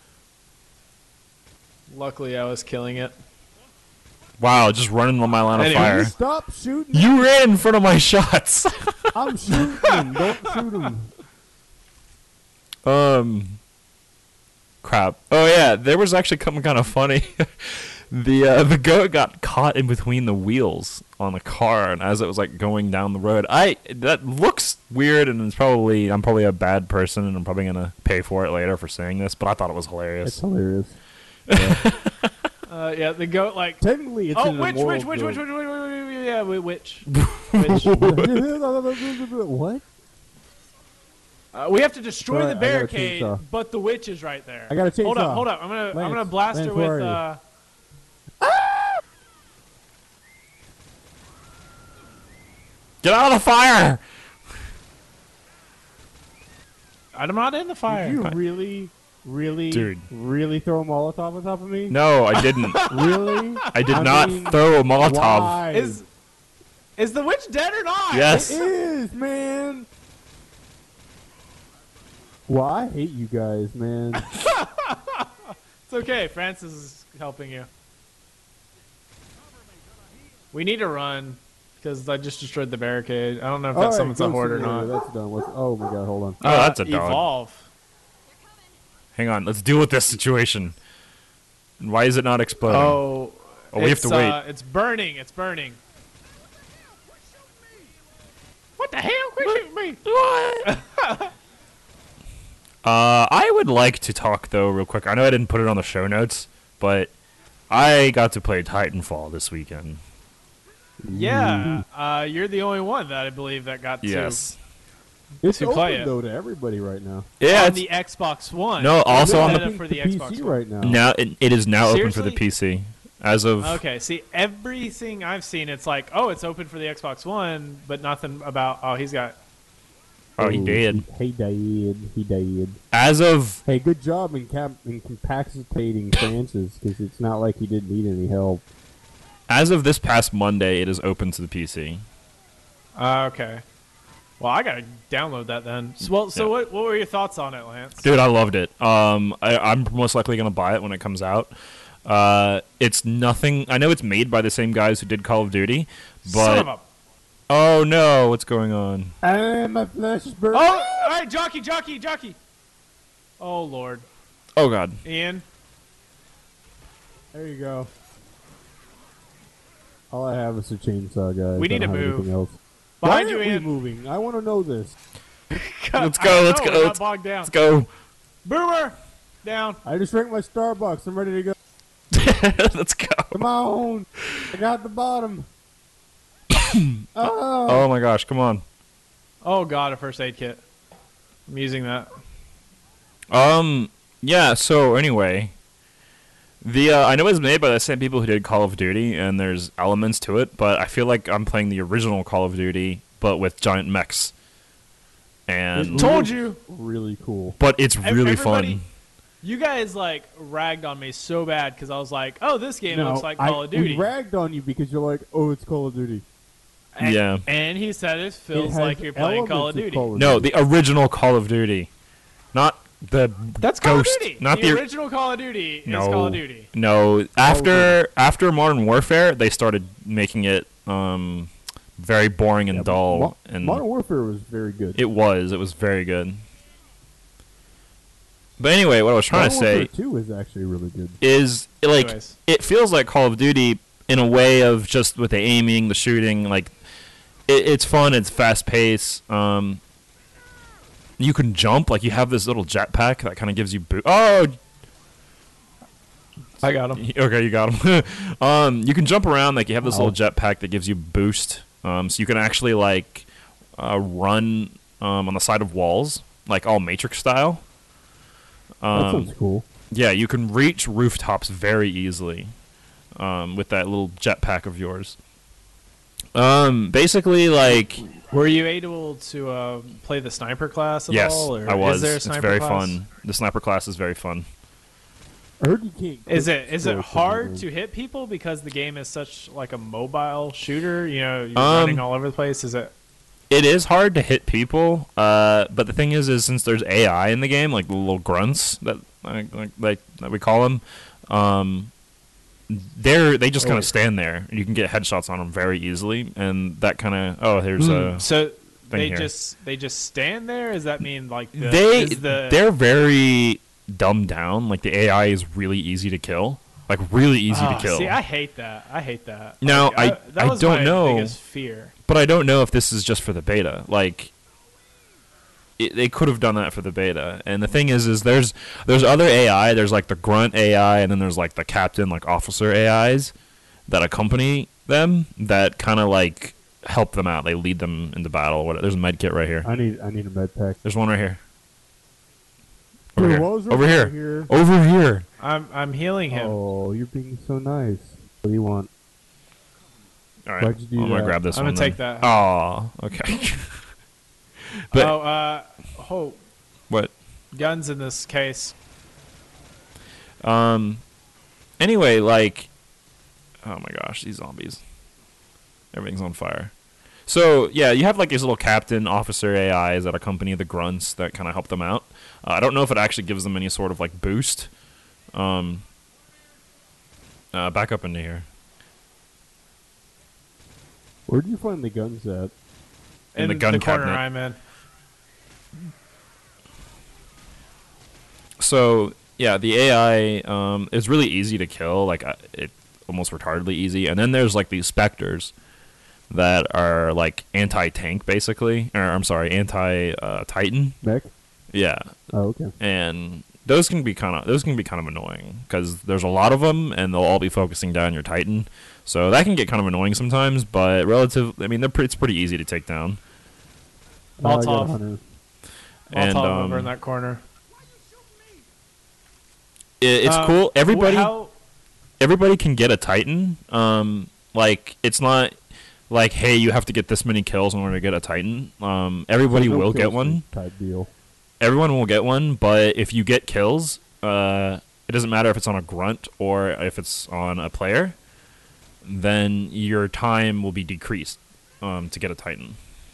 S6: Luckily, I was killing it.
S5: Wow, just running on my line
S6: Anyway.
S5: of fire.
S7: Stop shooting.
S5: You ran in front of my shots.
S7: I'm shooting him. Don't shoot him.
S5: Um, crap. Oh yeah, there was actually something kind of funny. the uh, the goat got caught in between the wheels on the car, and as it was like going down the road, I that looks weird, and it's probably I'm probably a bad person, and I'm probably gonna pay for it later for saying this, but I thought it was
S7: It's
S5: hilarious.
S7: hilarious.
S6: Uh, yeah, the goat like.
S7: Technically, it's
S6: Oh,
S7: in
S6: which,
S7: the
S6: which,
S7: world
S6: which, which,
S7: goat.
S6: which, which, which, yeah, whi- which, which?
S7: What?
S6: Uh, we have to destroy
S7: Alright,
S6: the
S7: I got a
S6: barricade,
S7: chainsaw.
S6: but the witch is right there.
S7: I got a
S6: Hold
S7: chainsaw.
S6: up, hold up. I'm gonna, I'm
S7: Lance,
S6: gonna blast
S7: Lance,
S6: her
S7: where
S6: with.
S7: are
S6: Uh,
S5: Get out of the fire!
S6: I'm not in the fire.
S7: Did you really, really,
S5: Dude.
S7: really throw a Molotov on top of me?
S5: No, I didn't.
S7: Really?
S5: I did
S7: I
S5: not
S7: mean,
S5: throw a Molotov.
S7: Why?
S6: Is is the witch dead or not?
S5: Yes.
S7: It is, man. Well, I hate you guys, man.
S6: It's okay. Francis is helping you. We need to run because I just destroyed the barricade. I don't know if
S7: All
S6: that's
S7: right,
S6: someone's a
S7: go
S6: horde or
S7: simulator.
S6: not.
S7: That's done. What's, oh my god, hold on.
S5: Oh, that's a dog.
S6: Evolve.
S5: Hang on, let's deal with this situation. Why is it not exploding?
S6: Oh,
S5: Oh, we have
S6: it's,
S5: to wait.
S6: Uh, it's burning. It's burning. What the hell? Quit shooting me!
S5: Uh, I would like to talk though, real quick. I know I didn't put it on the show notes, but I got to play Titanfall this weekend.
S6: Yeah, uh, you're the only one that I believe that got
S5: Yes.
S7: It's
S6: to
S7: open
S6: play it.
S7: though to everybody right now.
S6: to
S5: Yeah.
S6: on
S5: it's,
S6: the Xbox One.
S5: No, also
S6: It's
S5: on the-
S6: beta for the
S7: P
S6: Xbox
S7: C
S6: One.
S7: right now.
S5: now it, it is now open for the
S6: Seriously?
S5: P C as of.
S6: Okay, see, everything I've seen, it's like, oh, it's open for the Xbox One, but nothing about, oh, he's got.
S5: Oh, he did.
S7: He, he did. He did.
S5: As of
S7: Hey, good job in cap in incapacitating Francis, because it's not like he didn't need any help.
S5: as of this past Monday, it is open to the P C.
S6: Uh, okay. Well, I gotta download that then. So, well, so
S5: Yeah.
S6: what, what were your thoughts on it, Lance?
S5: Dude, I loved it. Um, I, I'm most likely gonna buy it when it comes out. Uh, it's nothing. I know it's made by the same guys who did Call of Duty, but
S6: Son of a.
S5: oh no, what's going on?
S7: And my flesh is burning.
S6: Oh, all right, jockey, jockey, jockey. Oh Lord,
S5: Oh god.
S6: Ian.
S7: There you go. All I have is a chainsaw, guys.
S6: We
S7: I
S6: need
S7: don't
S6: to
S7: have
S6: move.
S7: anything else.
S6: Behind
S7: Why
S6: you,
S7: aren't we
S6: Ian.
S7: moving? I want to know this.
S5: Let's
S6: I
S5: go,
S6: don't
S5: let's
S6: know,
S5: go,
S6: we're not
S5: let's-
S6: bogged down.
S5: Let's go.
S6: Boomer, down.
S7: I just drank my Starbucks. I'm ready to go.
S5: Let's go.
S7: Come on. I got the bottom. oh.
S5: Oh my gosh, come on.
S6: Oh God, a first aid kit. I'm using that.
S5: Um, yeah, so anyway, the uh, I know it's made by the same people who did Call of Duty, and there's elements to it, but I feel like I'm playing the original Call of Duty, but with giant mechs. And
S7: It
S6: Told
S7: looks
S6: you.
S7: Really cool.
S5: but it's
S6: Ev-
S5: really
S6: everybody-
S5: fun.
S6: You guys like ragged on me so bad because I was like, "Oh, this game
S7: No,
S6: looks like
S7: I-
S6: Call of Duty."
S7: We ragged on you because you're like, oh, it's Call of Duty.
S6: and,
S5: Yeah.
S6: and he said it
S7: It
S6: feels
S7: has
S6: like you're playing Call of
S7: elements
S6: Duty.
S7: Call of
S5: No,
S7: Duty.
S5: the original Call of Duty, not the
S6: That's Call
S5: Ghost,
S6: of Duty.
S5: not
S6: the,
S5: the,
S6: original Call of Duty
S5: no,
S6: is Call of Duty.
S5: No, after after Modern Warfare, they started making it um very boring and
S7: Yeah,
S5: dull,
S7: Mo-
S5: and
S7: Modern Warfare was very good.
S5: it was it was very good. But anyway, what I was trying
S7: Modern
S5: to say
S7: Warfare two is actually really good.
S5: is like
S6: Anyways.
S5: it feels like Call of Duty in a way of just with the aiming, the shooting, like it, it's fun, it's fast paced. Um, you can jump, like you have this little jetpack that kind of gives you boo- oh
S6: I got him.
S5: okay, you got him. um, you can jump around, like you have this
S7: Ow.
S5: little jetpack that gives you boost. Um, so you can actually like uh, run um, on the side of walls, like all Matrix style.
S7: That
S5: Um,
S7: sounds cool.
S5: yeah, you can reach rooftops very easily um, with that little jetpack of yours. Um, basically, like
S6: Were you able to uh, play the sniper class at
S5: yes,
S6: all? Or
S5: I was.
S6: Is there a
S5: It's
S6: sniper
S5: very
S6: class?
S5: fun. The sniper class is very fun.
S7: I heard you can't.
S6: Is
S7: quick
S6: it is it
S7: scope
S6: hard
S7: anything.
S6: to hit people because the game is such like a mobile shooter? You know, you're
S5: Um,
S6: running all over the place. Is it?
S5: It is hard to hit people, uh, but the thing is, is since there's A I in the game, like the little grunts that like, like, like that we call them, um, they're they just kind
S7: Oh.
S5: of stand there. You can get headshots on them very easily, and that kind of oh, here's a
S6: So they
S5: here.
S6: just they just stand there. Does that mean like the,
S5: they
S6: is the
S5: they're very dumbed down. Like the A I is really easy to kill, like really easy
S6: Ah,
S5: to kill.
S6: See, I hate that. I hate that.
S5: Now,
S6: Like,
S5: I-
S6: that
S5: I
S6: was
S5: don't
S6: my
S5: know.
S6: Biggest fear.
S5: But I don't know if this is just for the beta. Like, it, they could have done that for the beta. And the thing is, is there's there's other A I. There's like the grunt A I, and then there's like the captain, like officer A Is that accompany them that kind of like help them out. They lead them into battle. What? There's a med kit right here.
S7: I need. I need a med pack.
S5: There's one right here. Over
S7: There
S5: here.
S7: was one
S5: Over
S7: right
S5: here.
S7: here.
S5: Over here.
S6: I'm I'm healing him.
S7: Oh, you're being so nice. What do you want?
S5: All right.
S7: Why'd you do
S5: I'm gonna
S7: that?
S5: grab this
S6: I'm
S5: one.
S6: gonna take
S5: then.
S6: that.
S5: Aw, okay. but
S6: oh, uh, oh,
S5: What?
S6: Guns in this case.
S5: Um. Anyway, like, oh my gosh, these zombies. Everything's on fire. So yeah, you have like these little captain officer A Is that accompany the grunts that kind of help them out. Uh, I don't know if it actually gives them any sort of like boost. Um. Uh, back up into here.
S7: Where do you find the guns at?
S5: In the gun
S6: corner
S5: cabinet.
S6: I'm in.
S5: So yeah, the A I um, is really easy to kill, like uh, it almost retardedly easy. And then there's like these specters that are like anti-tank, basically, or I'm sorry, anti-Titan.
S7: Mech?
S5: Yeah,
S7: Oh, okay.
S5: and those can be kind of those can be kind of annoying because there's a lot of them, and they'll all be focusing down your Titan. So that can get kind of annoying sometimes, but relative, I mean, they're pre- it's pretty easy to take down.
S7: Uh, I got
S6: Molotov.
S7: a hunter.
S5: And
S6: Molotov
S5: um,
S6: over in that corner.
S5: it, it's
S6: Um,
S5: cool. Everybody.
S6: How,
S5: everybody can get a Titan. Um, like it's not like, hey, you have to get this many kills in order to get a Titan. Um, everybody
S7: No
S5: will
S7: kill
S5: get one.
S7: streak type deal.
S5: Everyone will get one, but if you get kills, uh, it doesn't matter if it's on a grunt or if it's on a player. Then your time will be decreased um, to get a Titan.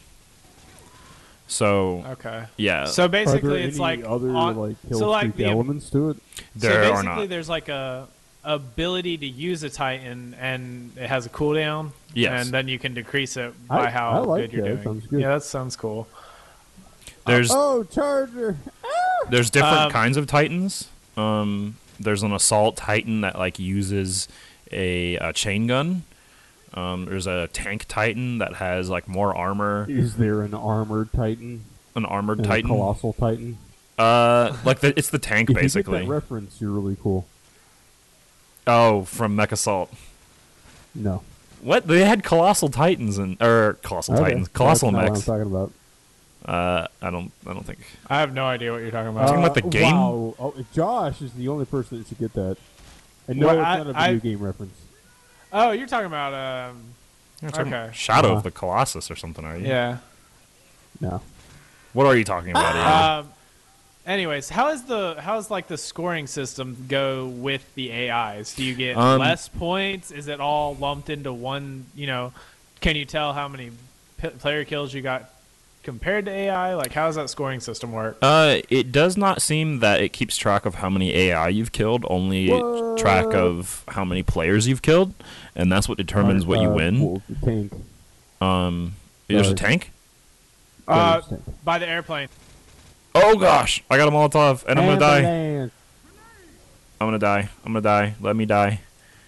S5: So
S6: okay.
S5: yeah,
S6: So
S7: Are
S6: basically,
S7: there
S6: it's
S7: any
S6: like
S7: other
S6: on-
S7: like kill
S6: so like
S7: streak
S6: the
S7: elements to it?
S5: there
S6: so
S5: are
S6: basically,
S5: not.
S6: there's like a ability to use a Titan, and it has a cooldown.
S5: Yes.
S6: And then you can decrease it by
S7: I-
S6: how
S7: I like
S6: good you're
S7: that.
S6: doing.
S7: Sounds good.
S6: Yeah, that sounds cool.
S5: There's
S7: Oh, Charger!
S5: There's different
S6: Um,
S5: kinds of Titans. Um, there's an assault Titan that like uses a, a chain gun. Um, there's a tank Titan that has like more armor.
S7: Is there an armored Titan?
S5: An armored
S7: And
S5: Titan.
S7: A colossal Titan?
S5: Uh, like the, it's the tank
S7: If you
S5: basically.
S7: get that reference, you're really cool.
S5: Oh, from Mech Assault.
S7: No.
S5: What? They had colossal Titans and or colossal
S7: Okay.
S5: Titans, colossal
S7: That's not what I'm
S5: mechs.
S7: talking about.
S5: Uh, I don't, I don't think.
S6: I have no idea what you're talking about.
S5: Talking about the
S7: Uh,
S5: game?
S7: Wow. Oh, Josh is the only person that should get that. And no,
S6: Well,
S7: it's
S6: I-
S7: not a
S6: I-
S7: video game reference.
S6: Oh, you're talking about um.
S5: You're talking
S6: Okay.
S5: about Shadow
S7: Uh-huh.
S5: of the Colossus or something, are you?
S6: Yeah.
S7: No.
S5: What are you talking about? Ian?
S6: Um. Anyways, how is the how's like the scoring system go with the A Is? Do you get
S5: Um,
S6: less points? Is it all lumped into one? You know, can you tell how many p- player kills you got compared to A I? Like, how does that scoring system work?
S5: Uh, it does not seem that it keeps track of how many A I you've killed, only
S7: What?
S5: track of how many players you've killed, and that's what determines what you
S7: Uh,
S5: win.
S7: well, the tank.
S5: Um, there's a
S7: Sorry.
S5: tank?
S6: Uh,
S7: There's tank.
S6: by the airplane.
S5: Oh gosh, I got a Molotov, and I'm gonna die.
S7: Ambulance.
S5: I'm gonna die. I'm gonna die. Let me die.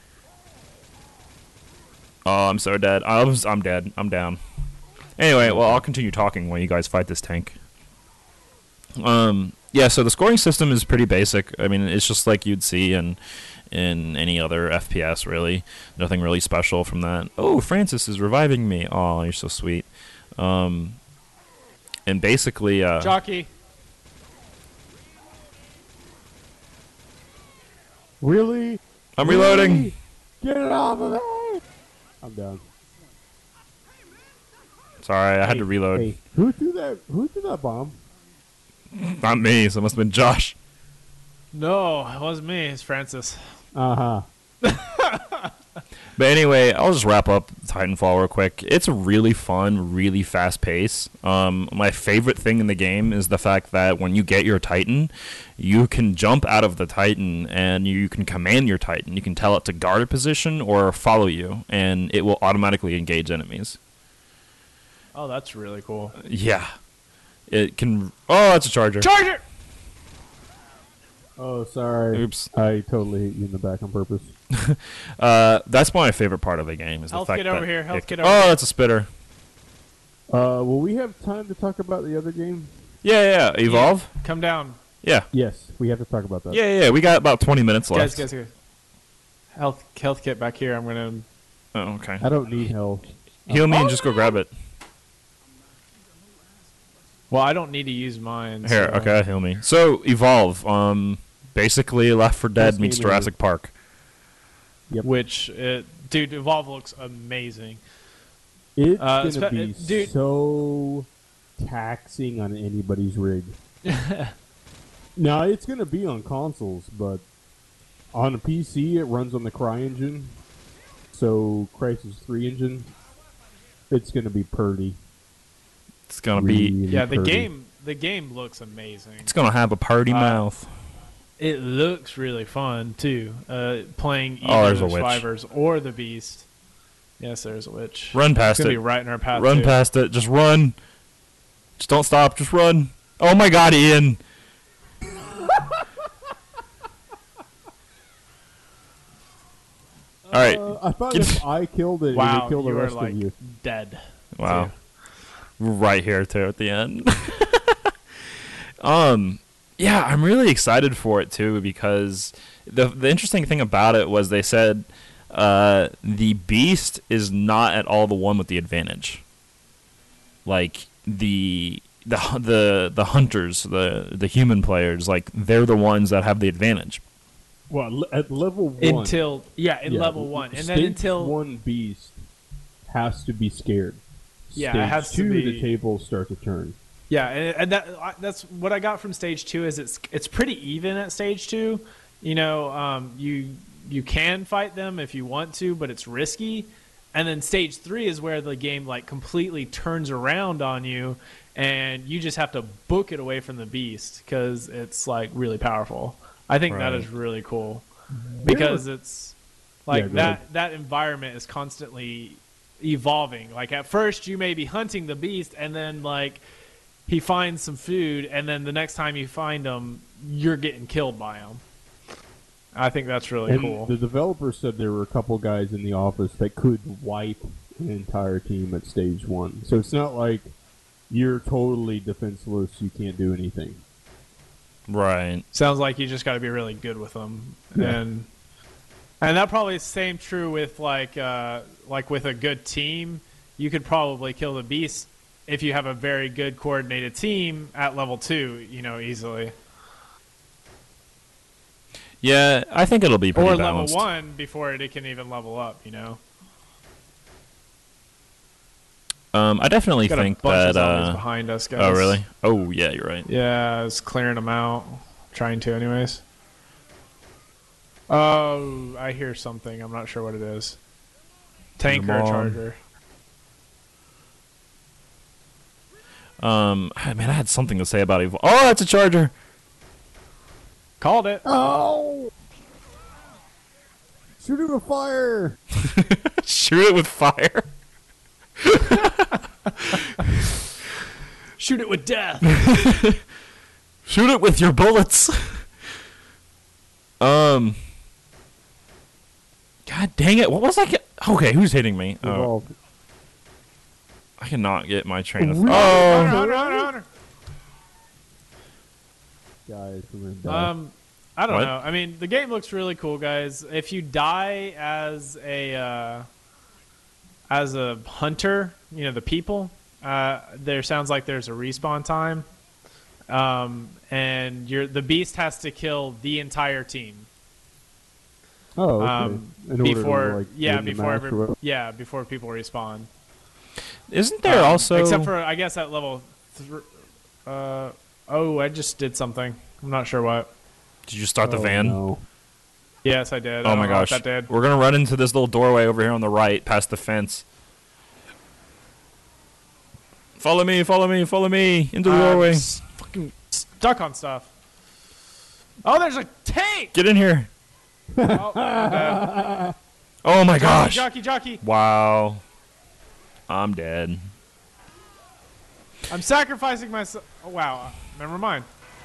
S5: Oh, I'm so dead. I was, I'm dead. I'm down. Anyway, well, I'll continue talking while you guys fight this tank. Um, yeah, so the scoring system is pretty basic. I mean, it's just like you'd see in in any other F P S, really. Nothing really special from that. Oh, Francis is reviving me. Oh, you're so sweet. Um, and basically, uh,
S6: Jockey.
S7: Really?
S5: I'm reloading.
S7: Really? Get it off of me! I'm down.
S5: Sorry, I had
S7: Hey,
S5: to reload.
S7: Hey, who threw that? Who threw that bomb?
S5: Not me, so it must have been Josh.
S6: No, it wasn't me. It's Francis.
S7: Uh huh.
S5: But anyway, I'll just wrap up Titanfall real quick. It's a really fun, really fast pace. Um, my favorite thing in the game is the fact that when you get your Titan, you can jump out of the Titan and you can command your Titan. You can tell it to guard a position or follow you, and it will automatically engage enemies.
S6: Oh, that's really cool.
S5: Yeah. It can... Oh, it's a charger.
S6: Charger.
S7: Oh, sorry.
S5: Oops.
S7: I totally hit you in the back on purpose.
S5: Uh, that's my favorite part of the game. Is the
S6: Health,
S5: fact
S6: get over
S5: that
S6: here. Health,
S5: it-
S6: get over
S5: Oh,
S6: here.
S5: that's a spitter.
S7: Uh, will we have time to talk about the other game?
S5: Yeah, yeah, yeah. Evolve?
S6: Come down,
S5: Yeah.
S7: Yes, we have to talk about that.
S5: Yeah, yeah, yeah. We got about twenty minutes
S6: guys.
S5: left.
S6: Guys, guys. Health, health kit back here. I'm gonna.
S5: Oh, okay.
S7: I don't need health.
S5: Heal me and just go grab it.
S6: Well, I don't need to use mine.
S5: Here,
S6: so-
S5: okay, heal me. So, Evolve. Um, basically, Left four Dead
S7: Best
S5: meets
S7: game ever.
S5: Jurassic Park.
S7: Yep.
S6: Which, uh, dude, Evolve looks amazing.
S7: It's
S6: Uh,
S7: gonna
S6: spe-
S7: be
S6: dude-
S7: so taxing on anybody's rig. No, it's gonna be on consoles, but on a P C it runs on the Cry engine. So Crysis three engine, it's gonna be pretty.
S5: It's gonna
S7: Really
S5: be.
S6: Yeah, the
S7: pretty.
S6: game the game looks amazing.
S5: It's gonna have a party
S6: Uh,
S5: mouth.
S6: It looks really fun too. Uh, playing
S5: Oh,
S6: either
S5: there's a
S6: the
S5: witch.
S6: survivors or the beast. Yes, there's a witch.
S5: Run
S6: It's
S5: past
S6: gonna
S5: it.
S6: be right in our path.
S5: Run
S6: too.
S5: past it. Just run. Just don't stop. Just run. Oh my God, Ian. All right.
S7: Uh, I thought if I killed it, it
S6: Wow,
S7: would kill the
S6: you were
S7: rest
S6: like
S7: of you.
S6: dead.
S5: Wow.
S6: too.
S5: Right here too at the end. um yeah, I'm really excited for it too because the the interesting thing about it was they said uh the beast is not at all the one with the advantage. Like the the the the hunters, the the human players, like they're the ones that have the advantage.
S7: Well, le- at level one,
S6: Until yeah, in
S7: yeah,
S6: level one, and then
S7: stage
S6: until
S7: one beast has to be scared.
S6: Yeah, it
S7: Stage
S6: has to
S7: two,
S6: be-
S7: the tables start to turn.
S6: yeah, and, and that I- that's what I got from stage two. Is it's it's pretty even at stage two. You know, um, you you can fight them if you want to, but it's risky. And then stage three is where the game like completely turns around on you, and you just have to book it away from the beast because it's like really powerful. I think that
S5: Right.
S6: is really cool because it's like
S7: Yeah, go
S6: that
S7: ahead.
S6: that environment is constantly evolving. Like at first you may be hunting the beast, and then like he finds some food, and then the next time you find him, you're getting killed by him. I think that's really
S7: And
S6: cool.
S7: the developer said there were a couple guys in the office that could wipe an entire team at stage one. So it's not like you're totally defenseless, you can't do anything.
S5: Right.
S6: Sounds like you just got to be really good with them,
S7: Yeah.
S6: and and that probably is the same true with like uh, like with a good team. You could probably kill the beast if you have a very good coordinated team at level two. You know, easily,
S5: Yeah, I think it'll be pretty
S6: or
S5: balanced.
S6: level one before it can even level up. You know,
S5: Um, I definitely
S6: got
S5: think
S6: a bunch
S5: that.
S6: of zombies
S5: Uh,
S6: behind us, guys.
S5: oh, really? Oh, yeah, you're right.
S6: Yeah, I was clearing them out, trying to, anyways. Oh, I hear something. I'm not sure what it is. Tank or a
S5: Your mom.
S6: charger.
S5: Um, ah, man, I had something to say about Evil. Oh, it's a charger.
S6: Called it.
S7: Oh! Shoot it with fire!
S5: Shoot it with fire.
S6: Shoot it with death.
S5: Shoot it with your bullets. um. God dang it! What was I? Get- okay, who's hitting me? Oh,
S7: Evolved.
S5: I cannot get my train of.
S7: Really?
S5: Oh,
S6: Hunter, Hunter, Hunter.
S7: Guys, we're gonna die.
S6: Um, I don't
S5: What?
S6: know. I mean, the game looks really cool, guys. If you die as a uh, as a hunter, you know the people. Uh, there sounds like there's a respawn time, um, and you're the beast has to kill the entire team.
S7: oh, okay.
S6: Um,
S7: In order to,
S6: before
S7: like,
S6: yeah,
S7: win the
S6: before
S7: match
S6: every,
S7: or whatever.
S6: yeah, before people respawn.
S5: isn't there
S6: Um,
S5: also?
S6: except for I guess at level. Th- uh, oh, I just did something. I'm not sure what.
S5: Did you start the
S7: Oh,
S5: van?
S7: no.
S6: Yes, I did. I
S5: Oh
S6: don't
S5: my
S6: know what
S5: gosh!
S6: that did.
S5: We're gonna run into this little doorway over here on the right, past the fence. Follow me! Follow me! Follow me into the
S6: I'm
S5: doorway.
S6: s- fucking stuck on stuff. Oh, there's a tank.
S5: Get in here!
S6: Oh, I'm dead.
S5: Oh my gosh!
S6: Jockey, jockey.
S5: Wow. I'm dead.
S6: I'm sacrificing myself. Oh, wow. Never mind.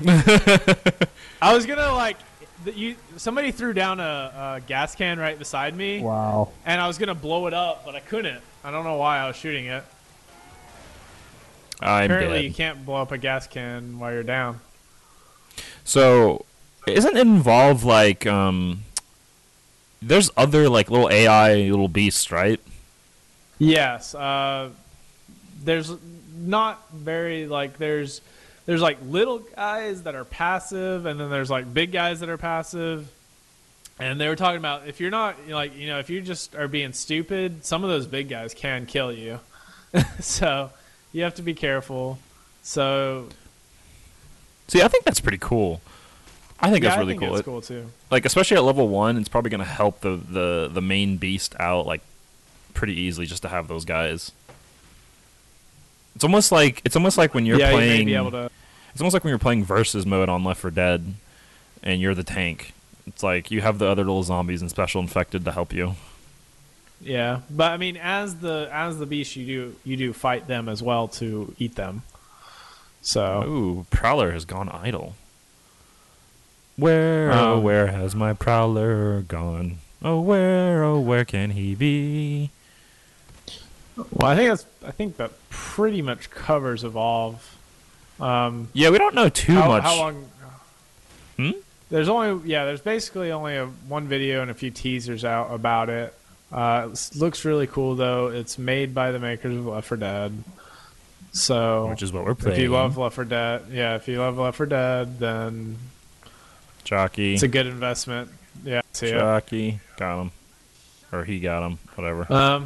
S6: I was gonna like, the, you. Somebody threw down a, a gas can right beside me,
S7: Wow.
S6: and I was gonna blow it up, but I couldn't. I don't know why I was shooting it.
S5: I'm
S6: Apparently,
S5: dead.
S6: you can't blow up a gas can while you're down.
S5: So, isn't it involve like um? There's other like little A I little beasts, right?
S6: Yes. Uh, there's not very like there's there's like little guys that are passive, and then there's like big guys that are passive. And they were talking about if you're not like you know if you just are being stupid, some of those big guys can kill you. So you have to be careful. So
S5: See, I think that's pretty cool. I think
S6: yeah,
S5: that's really
S6: I think
S5: cool.
S6: It's
S5: It-
S6: cool too.
S5: like especially at level one, it's probably gonna help the, the, the main beast out like pretty easily just to have those guys. It's almost like it's almost like when you're
S6: yeah,
S5: playing.
S6: you may be able to.
S5: It's almost like when you're playing versus mode on Left four Dead, and you're the tank. It's like you have the other little zombies and special infected to help you.
S6: Yeah, but I mean, as the as the beast, you do you do fight them as well to eat them. So
S5: Ooh, Prowler has gone idle. Where, oh,
S6: Um,
S5: where has my Prowler gone? Oh, where, oh, where can he be?
S6: well, I think that's I think that pretty much covers Evolve. Um,
S5: Yeah, we don't know too
S6: how,
S5: much.
S6: how long?
S5: Hmm?
S6: There's only yeah. There's basically only a one video and a few teasers out about it. Uh, it looks really cool though. It's made by the makers of Left four Dead. So
S5: Which is what we're playing.
S6: if you love Left four Dead, yeah, if you love Left four Dead, then
S5: Jockey.
S6: it's a good investment. Yeah, see it.
S5: Jockey. Got him. Or he got him. Whatever.
S6: Um.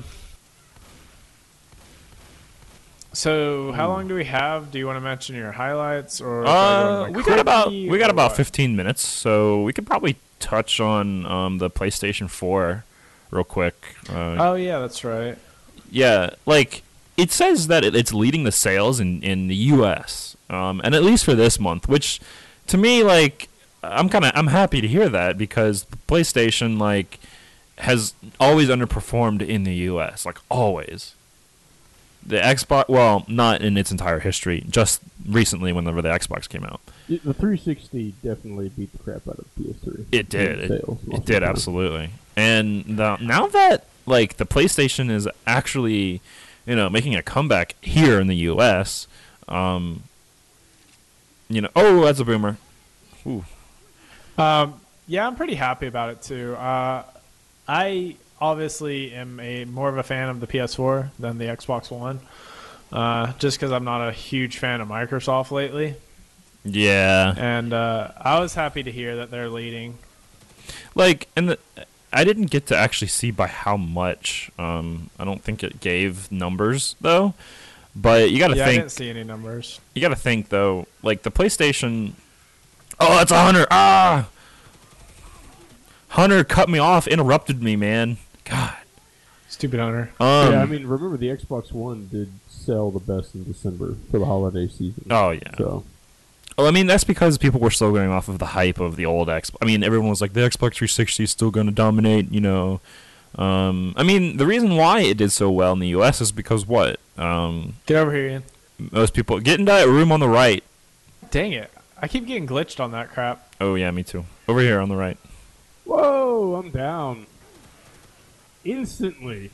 S6: So how long do we have? Do you want to mention your highlights or? should I go
S5: Uh,
S6: into my
S5: we got about
S6: quickie
S5: we got
S6: or
S5: about
S6: what?
S5: fifteen minutes, so we could probably touch on um, the PlayStation four real quick. Uh,
S6: Oh yeah, that's right.
S5: Yeah, like it says that it, it's leading the sales in in the U S Um, and at least for this month, which to me, like, I'm kind of I'm happy to hear that because PlayStation like has always underperformed in the U S like always. The Xbox, well, not in its entire history, just recently whenever the Xbox came out.
S7: It- the three sixty definitely beat the crap out of P S three.
S5: It did. It,
S7: Sales,
S5: it
S7: most
S5: did,
S7: of the
S5: absolutely. And the, now that, like, the PlayStation is actually, you know, making a comeback here in the U S, um, you know, oh, that's a boomer. Ooh.
S6: Um, yeah, I'm pretty happy about it too. Uh, I obviously am a more of a fan of the P S four than the Xbox One, uh, just because I'm not a huge fan of Microsoft lately.
S5: Yeah.
S6: And uh, I was happy to hear that they're leading.
S5: Like, and the, I didn't get to actually see by how much. Um, I don't think it gave numbers, though. But you got to
S6: Yeah, I
S5: think.
S6: didn't see any numbers.
S5: You got to think though, like the PlayStation. Oh, that's a Hunter! Ah, Hunter cut me off, interrupted me, man. God.
S6: Stupid Hunter.
S5: Um.
S7: yeah, I mean, remember the Xbox One did sell the best in December for the holiday season.
S5: Oh yeah.
S7: So
S5: Well, I mean that's because people were still going off of the hype of the old Xbox. I mean, everyone was like, the Xbox three sixty is still going to dominate. You know. Um. I mean, the reason why it did so well in the U S is because what? Um.
S6: Get over here, Ian.
S5: Most people get into that room on the right.
S6: Dang it. I keep getting glitched on that crap.
S5: Oh yeah, me too. Over here on the right.
S7: whoa, I'm down instantly.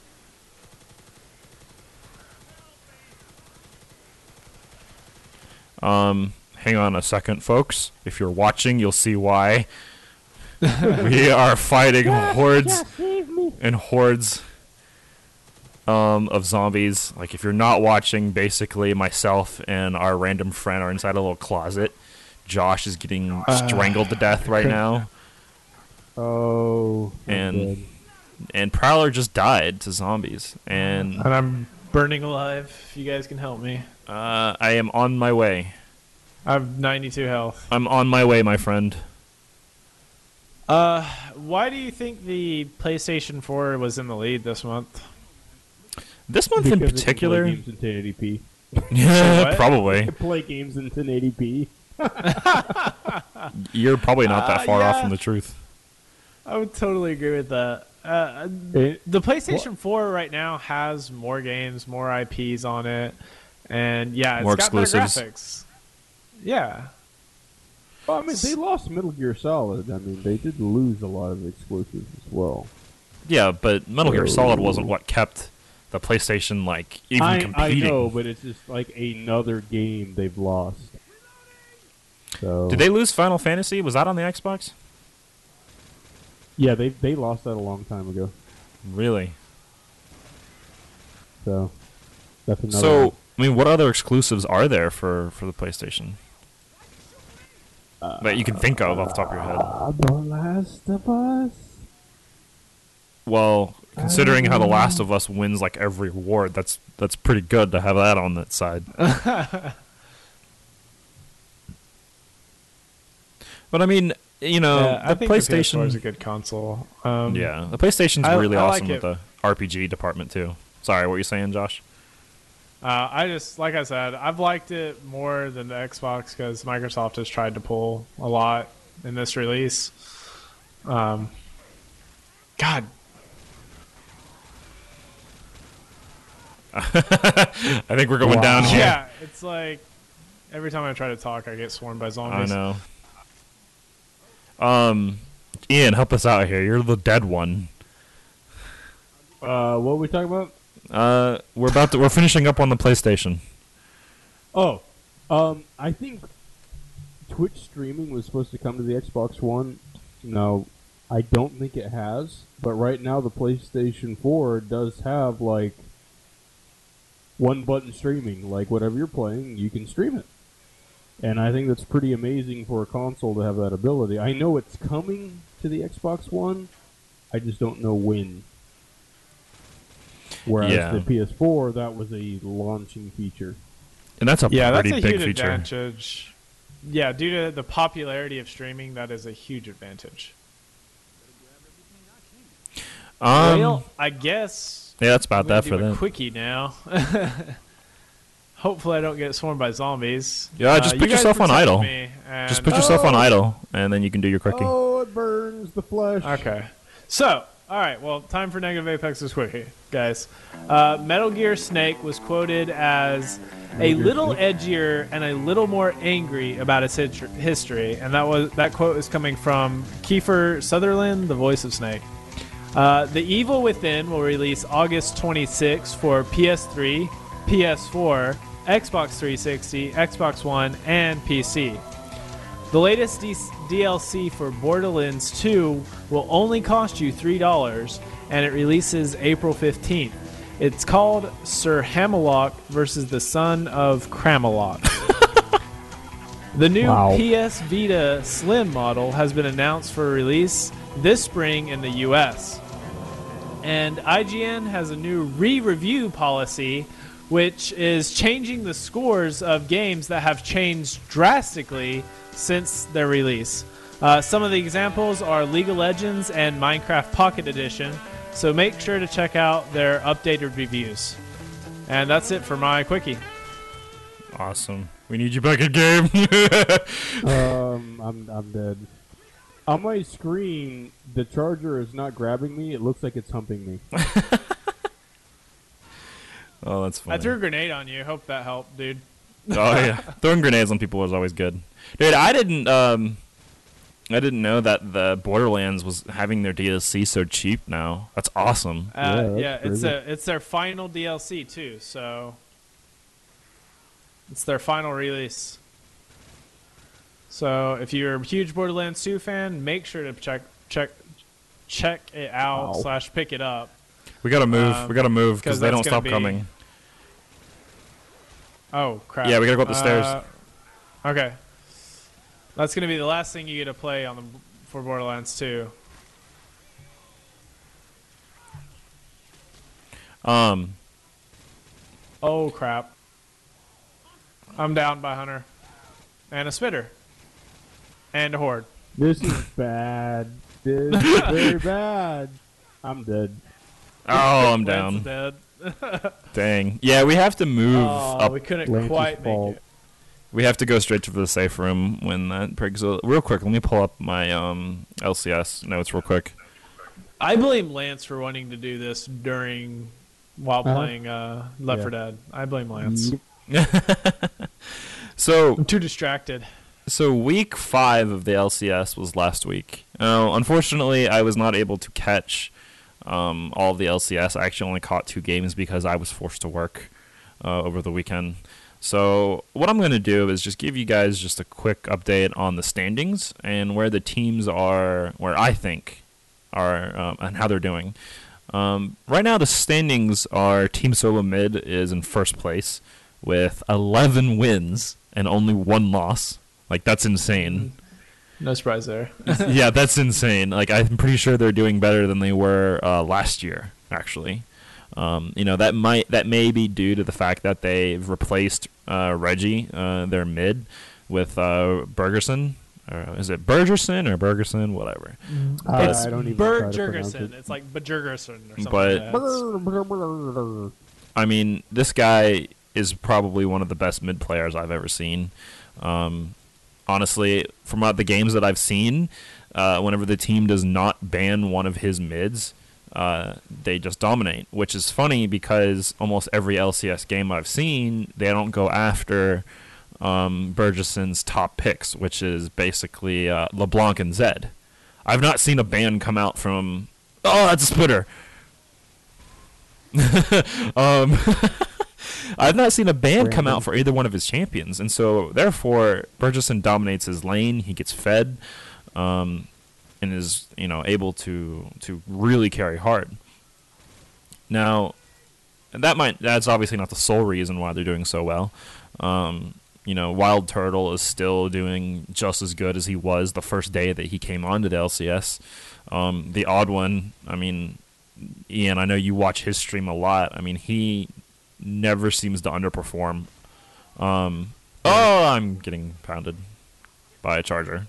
S5: Um, hang on a second, folks. If you're watching, you'll see why. We are fighting hordes and hordes um, of zombies. Like, if you're not watching, basically, myself and our random friend are inside a little closet. Josh is getting strangled to death right now.
S7: Oh, I'm
S5: And
S7: dead.
S5: and Prowler just died to zombies. And
S6: And I'm burning alive. If you guys can help me.
S5: uh, I am on my way.
S6: I have ninety-two health.
S5: I'm on my way, my friend.
S6: Uh, why do you think the PlayStation four was in the lead this month?
S5: This month in
S7: Because it can
S5: particular,
S7: play games in ten eighty p.
S5: yeah,
S6: what?
S5: probably.
S7: Can play games in ten eighty p.
S5: You're probably not that
S6: Uh,
S5: far off
S6: yeah.
S5: from the truth.
S6: I would totally agree with that. Uh,
S7: It-
S6: the PlayStation four right now has more games, more I Ps on it, and yeah, it's
S5: More
S6: got better
S5: exclusives.
S6: graphics. Yeah,
S7: Well, I mean, they lost Metal Gear Solid. I mean, they did lose a lot of exclusives as well.
S5: Yeah, but Metal Gear
S7: Oh.
S5: Solid wasn't what kept the PlayStation like even
S7: I, I
S5: competing.
S7: know, but it's just like another game they've lost. So
S5: Did they lose Final Fantasy? Was that on the Xbox?
S7: Yeah, they they lost that a long time ago.
S5: Really?
S7: So that's another.
S5: So,
S7: one.
S5: I mean, what other exclusives are there for, for the PlayStation that you can think of off the top of your head?
S7: Uh, The Last of Us.
S5: Well, considering how The Last of Us wins like every award, that's that's pretty good to have that on that side. But I mean, you know,
S6: Yeah, I
S5: the
S6: think the P S four
S5: PlayStation.
S6: is a good console. Um,
S5: yeah, the PlayStation's
S6: I-
S5: really
S6: I like
S5: awesome
S6: it.
S5: with the R P G department too. Sorry, what were you saying, Josh?
S6: Uh, I just, like I said, I've liked it more than the Xbox because Microsoft has tried to pull a lot in this release. Um, God,
S5: I think we're going
S7: Wow.
S5: down here.
S6: yeah, it's like every time I try to talk, I get swarmed by
S5: I
S6: zombies.
S5: know. Um, Ian, help us out here. You're the dead one.
S7: Uh, what were we talking about?
S5: Uh, we're about to. We're finishing up on the PlayStation.
S7: Oh, um, I think Twitch streaming was supposed to come to the Xbox One. No, I don't think it has. But right now, the PlayStation four does have like one button streaming. Like whatever you're playing, you can stream it. And I think that's pretty amazing for a console to have that ability. I know it's coming to the Xbox One. I just don't know when. Whereas
S5: Yeah.
S7: the P S four, that was a launching feature.
S5: And that's a
S6: Yeah, that's
S5: pretty
S6: a
S5: big
S6: huge
S5: feature.
S6: advantage. Yeah, due to the popularity of streaming, that is a huge advantage.
S5: Um,
S6: well, I guess
S5: yeah, that's about
S6: I'm
S5: that
S6: gonna
S5: for
S6: do a
S5: that.
S6: quickie now. Hopefully, I don't get swarmed by zombies.
S5: Yeah, just
S6: Uh,
S5: put
S6: you guys
S5: yourself on
S6: protect
S5: idle.
S6: me, and-
S5: Just put yourself on
S7: Oh!
S5: idle, and then you can do your quickie.
S7: Oh, it burns the flesh.
S6: Okay. So, all right. Well, time for Negative Apex's quickie, guys. Uh, Metal Gear Snake was quoted as a little edgier and a little more angry about its hit- history, and that was that quote is coming from Kiefer Sutherland, the voice of Snake. Uh, The Evil Within will release August twenty-sixth for P S three, P S four, Xbox three sixty, Xbox One, and P C. The latest D- DLC for Borderlands two will only cost you three dollars, and it releases April fifteenth. It's called Sir Hammerlock versus the Son of Cramalot. The new
S7: Wow.
S6: P S Vita Slim model has been announced for release this spring in the U S. And I G N has a new re-review policy which is changing the scores of games that have changed drastically since their release. Uh, some of the examples are League of Legends and Minecraft Pocket Edition, so make sure to check out their updated reviews. And that's it for my quickie.
S5: Awesome. We need you back in game.
S7: Um, I'm I'm dead. On my screen, the charger is not grabbing me. It looks like it's humping me.
S5: Oh, that's funny.
S6: I threw a grenade on you. Hope that helped, dude.
S5: Oh yeah, throwing grenades on people was always good, dude. I didn't, um, I didn't know that the Borderlands was having their D L C so cheap now. That's awesome.
S6: Uh,
S7: Yeah,
S6: yeah,
S7: that's
S6: it's
S7: crazy.
S6: a it's their final D L C too, so it's their final release. So if you're a huge Borderlands two fan, make sure to check check check it out
S7: Wow.
S6: slash pick it up.
S5: We gotta move.
S6: Um,
S5: we gotta move
S6: 'cause
S5: because they
S6: that's
S5: don't
S6: gonna
S5: stop
S6: be-
S5: coming.
S6: Oh crap!
S5: Yeah, we gotta go up the
S6: Uh,
S5: stairs.
S6: Okay, that's gonna be the last thing you get to play on the for Borderlands two.
S5: Um,
S6: Oh crap! I'm down by Hunter and a spitter and a horde.
S7: This is bad. This is very bad. I'm dead.
S5: oh, I'm
S6: Lance
S5: down.
S6: is dead.
S5: Dang. Yeah, we have to move
S6: Oh,
S5: up.
S6: we couldn't
S7: Lance's
S6: quite make
S7: fault.
S6: it.
S5: We have to go straight to the safe room when that prigs. Real quick, let me pull up my um L C S notes real quick.
S6: I blame Lance for wanting to do this during while
S7: Uh-huh.
S6: playing uh, Left
S7: Yeah.
S6: four Dead. I blame Lance.
S5: So
S6: I'm too distracted.
S5: So week five of the L C S was last week. Uh, unfortunately, I was not able to catch um, all of the L C S. I actually only caught two games because I was forced to work uh, over the weekend. So what I'm going to do is just give you guys just a quick update on the standings and where the teams are, where I think are, um, and how they're doing. Um, right now, the standings are Team Solo Mid is in first place with eleven wins and only one loss. Like, that's insane.
S6: No surprise there.
S5: Yeah, that's insane. Like, I'm pretty sure they're doing better than they were uh, last year, actually. Um, you know, that might that may be due to the fact that they've replaced uh, Reggie, uh, their mid, with uh, Bergerson. Or is it Bergerson or Bergerson? Whatever.
S7: Uh,
S6: It's
S7: I don't even
S6: Bert
S7: try to pronounce
S6: Jurgensen.
S7: it.
S6: It's like Bajurgerson or something.
S5: But-
S6: like that.
S5: I mean, this guy is probably one of the best mid players I've ever seen. Um, honestly, from uh, the games that I've seen, uh, whenever the team does not ban one of his mids, uh, they just dominate. Which is funny because almost every L C S game I've seen, they don't go after um, Burgeson's top picks, which is basically uh, LeBlanc and Zed. I've not seen a ban come out from. Oh, that's a spitter. um, I've not seen a ban come out for either one of his champions, and so therefore Burgesson dominates his lane. He gets fed, um, and is you know able to to really carry hard. Now, that might that's obviously not the sole reason why they're doing so well. Um, you know, Wild Turtle is still doing just as good as he was the first day that he came onto the L C S. Um, the Odd One, I mean, Ian, I know you watch his stream a lot. I mean, he never seems to underperform. Um, oh, I'm getting pounded by a charger.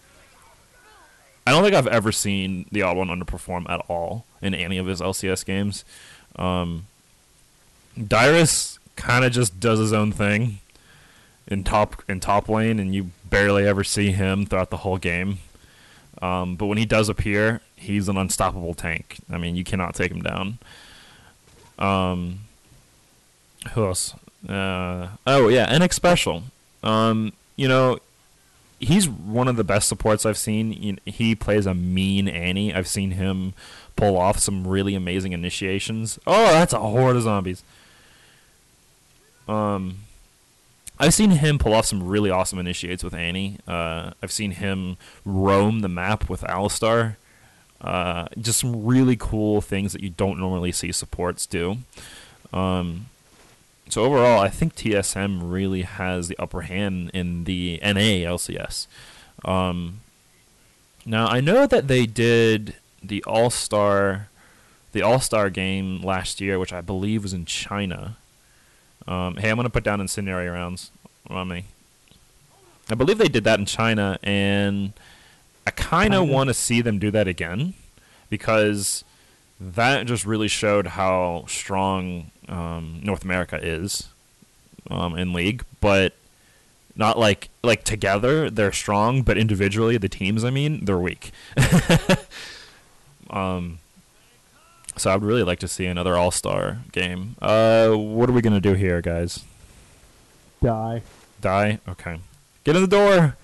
S5: I don't think I've ever seen the Odd One underperform at all in any of his L C S games. Um, Dyrus kind of just does his own thing in top in top lane, and you barely ever see him throughout the whole game. Um, but when he does appear, he's an unstoppable tank. I mean, you cannot take him down. Um, who else? Uh, oh yeah, N X Special. Um, you know, he's one of the best supports I've seen. He plays a mean Annie. I've seen him pull off some really amazing initiations. Oh, that's a horde of zombies. Um, I've seen him pull off some really awesome initiates with Annie. Uh, I've seen him roam the map with Alistar. Uh, just some really cool things that you don't normally see supports do. Um, so overall, I think T S M really has the upper hand in the N A L C S. Um, now I know that they did the All-Star, the All-Star game last year, which I believe was in China. Um, hey, I'm going to put down incendiary rounds on me. I believe they did that in China, and I kind of want to see them do that again, because that just really showed how strong um, North America is um, in League. But not like like together they're strong, but individually the teams, I mean, they're weak. um. So I'd really like to see another All-Star game. Uh, what are we going to do here, guys?
S7: Die.
S5: Die? Okay. Get in the door!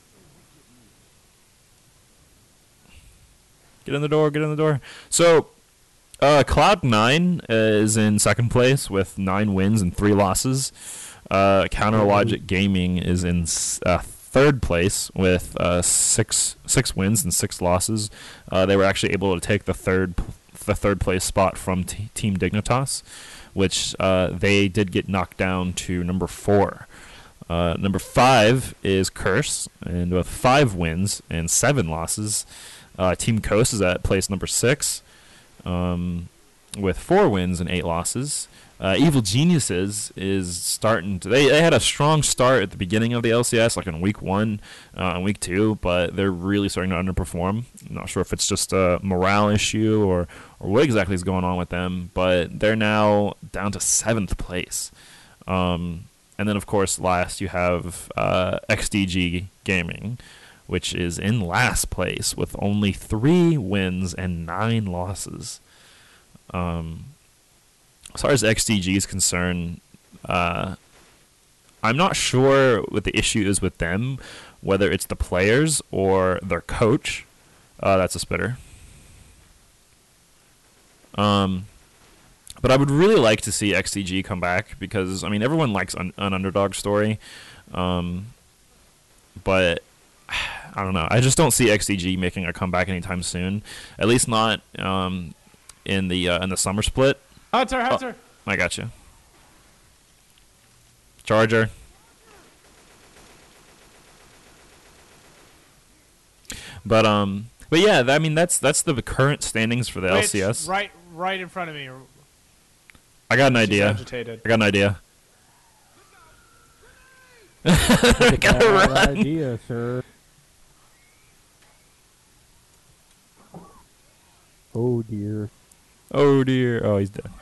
S5: Get in the door, get in the door. So, uh, Cloud nine is in second place with nine wins and three losses. Uh, Counter Logic Gaming is in uh, third place with uh, six six wins and six losses. Uh, they were actually able to take the third the third place spot from t- Team Dignitas, which uh, they did get knocked down to number four. Uh, number five is Curse, and with five wins and seven losses. Uh, Team Coast is at place number six, um, with four wins and eight losses. Uh, Evil Geniuses is starting to. They, they had a strong start at the beginning of the L C S, like in week one uh, and week two, but they're really starting to underperform. I'm not sure if it's just a morale issue or, or what exactly is going on with them, but they're now down to seventh place. Um, and then, of course, last you have uh, X D G Gaming, which is in last place with only three wins and nine losses. Um. As far as X D G is concerned, uh, I'm not sure what the issue is with them, whether it's the players or their coach. Uh, that's a spitter. Um, but I would really like to see X D G come back because, I mean, everyone likes un- an underdog story. Um, but I don't know. I just don't see X D G making a comeback anytime soon. At least not um, in the uh, in the summer split.
S6: Hunter, Hunter.
S5: Oh, I got you. Charger. But um, but yeah, I mean that's that's the current standings for the
S6: Wait,
S5: L C S.
S6: Right, right in front of me.
S5: I got an
S6: She's
S5: idea.
S6: agitated.
S5: I got an idea.
S7: Bad
S5: Gotta run.
S7: idea, sir. Oh dear.
S5: Oh dear. Oh, he's dead.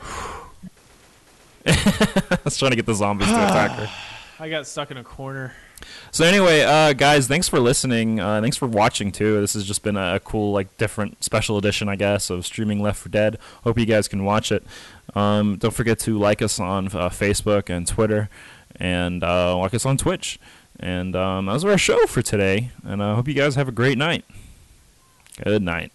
S5: I was trying to get the zombies to attack her.
S6: I got stuck in a corner.
S5: So anyway, uh, guys, thanks for listening. Uh, thanks for watching too. This has just been a, a cool, like, different special edition, I guess, of streaming Left four Dead. Hope you guys can watch it. Um, don't forget to like us on uh, Facebook and Twitter, and uh, like us on Twitch. And um, that was our show for today. And I hope you guys have a great night. Good night.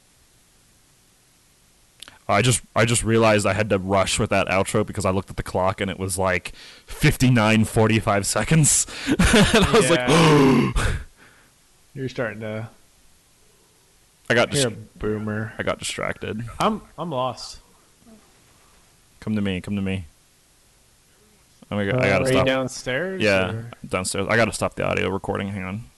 S5: I just I just realized I had to rush with that outro because I looked at the clock and it was like fifty-nine forty-five seconds. And I was
S6: Yeah.
S5: like,
S6: You're starting to
S5: I got
S6: hear
S5: dis-
S6: a boomer.
S5: I got distracted.
S6: I'm I'm lost.
S5: Come to me, come to me. Oh my God,
S6: Uh,
S5: I gotta
S6: are you
S5: stop.
S6: downstairs?
S5: Yeah,
S6: or-
S5: downstairs. I gotta stop the audio recording. Hang on.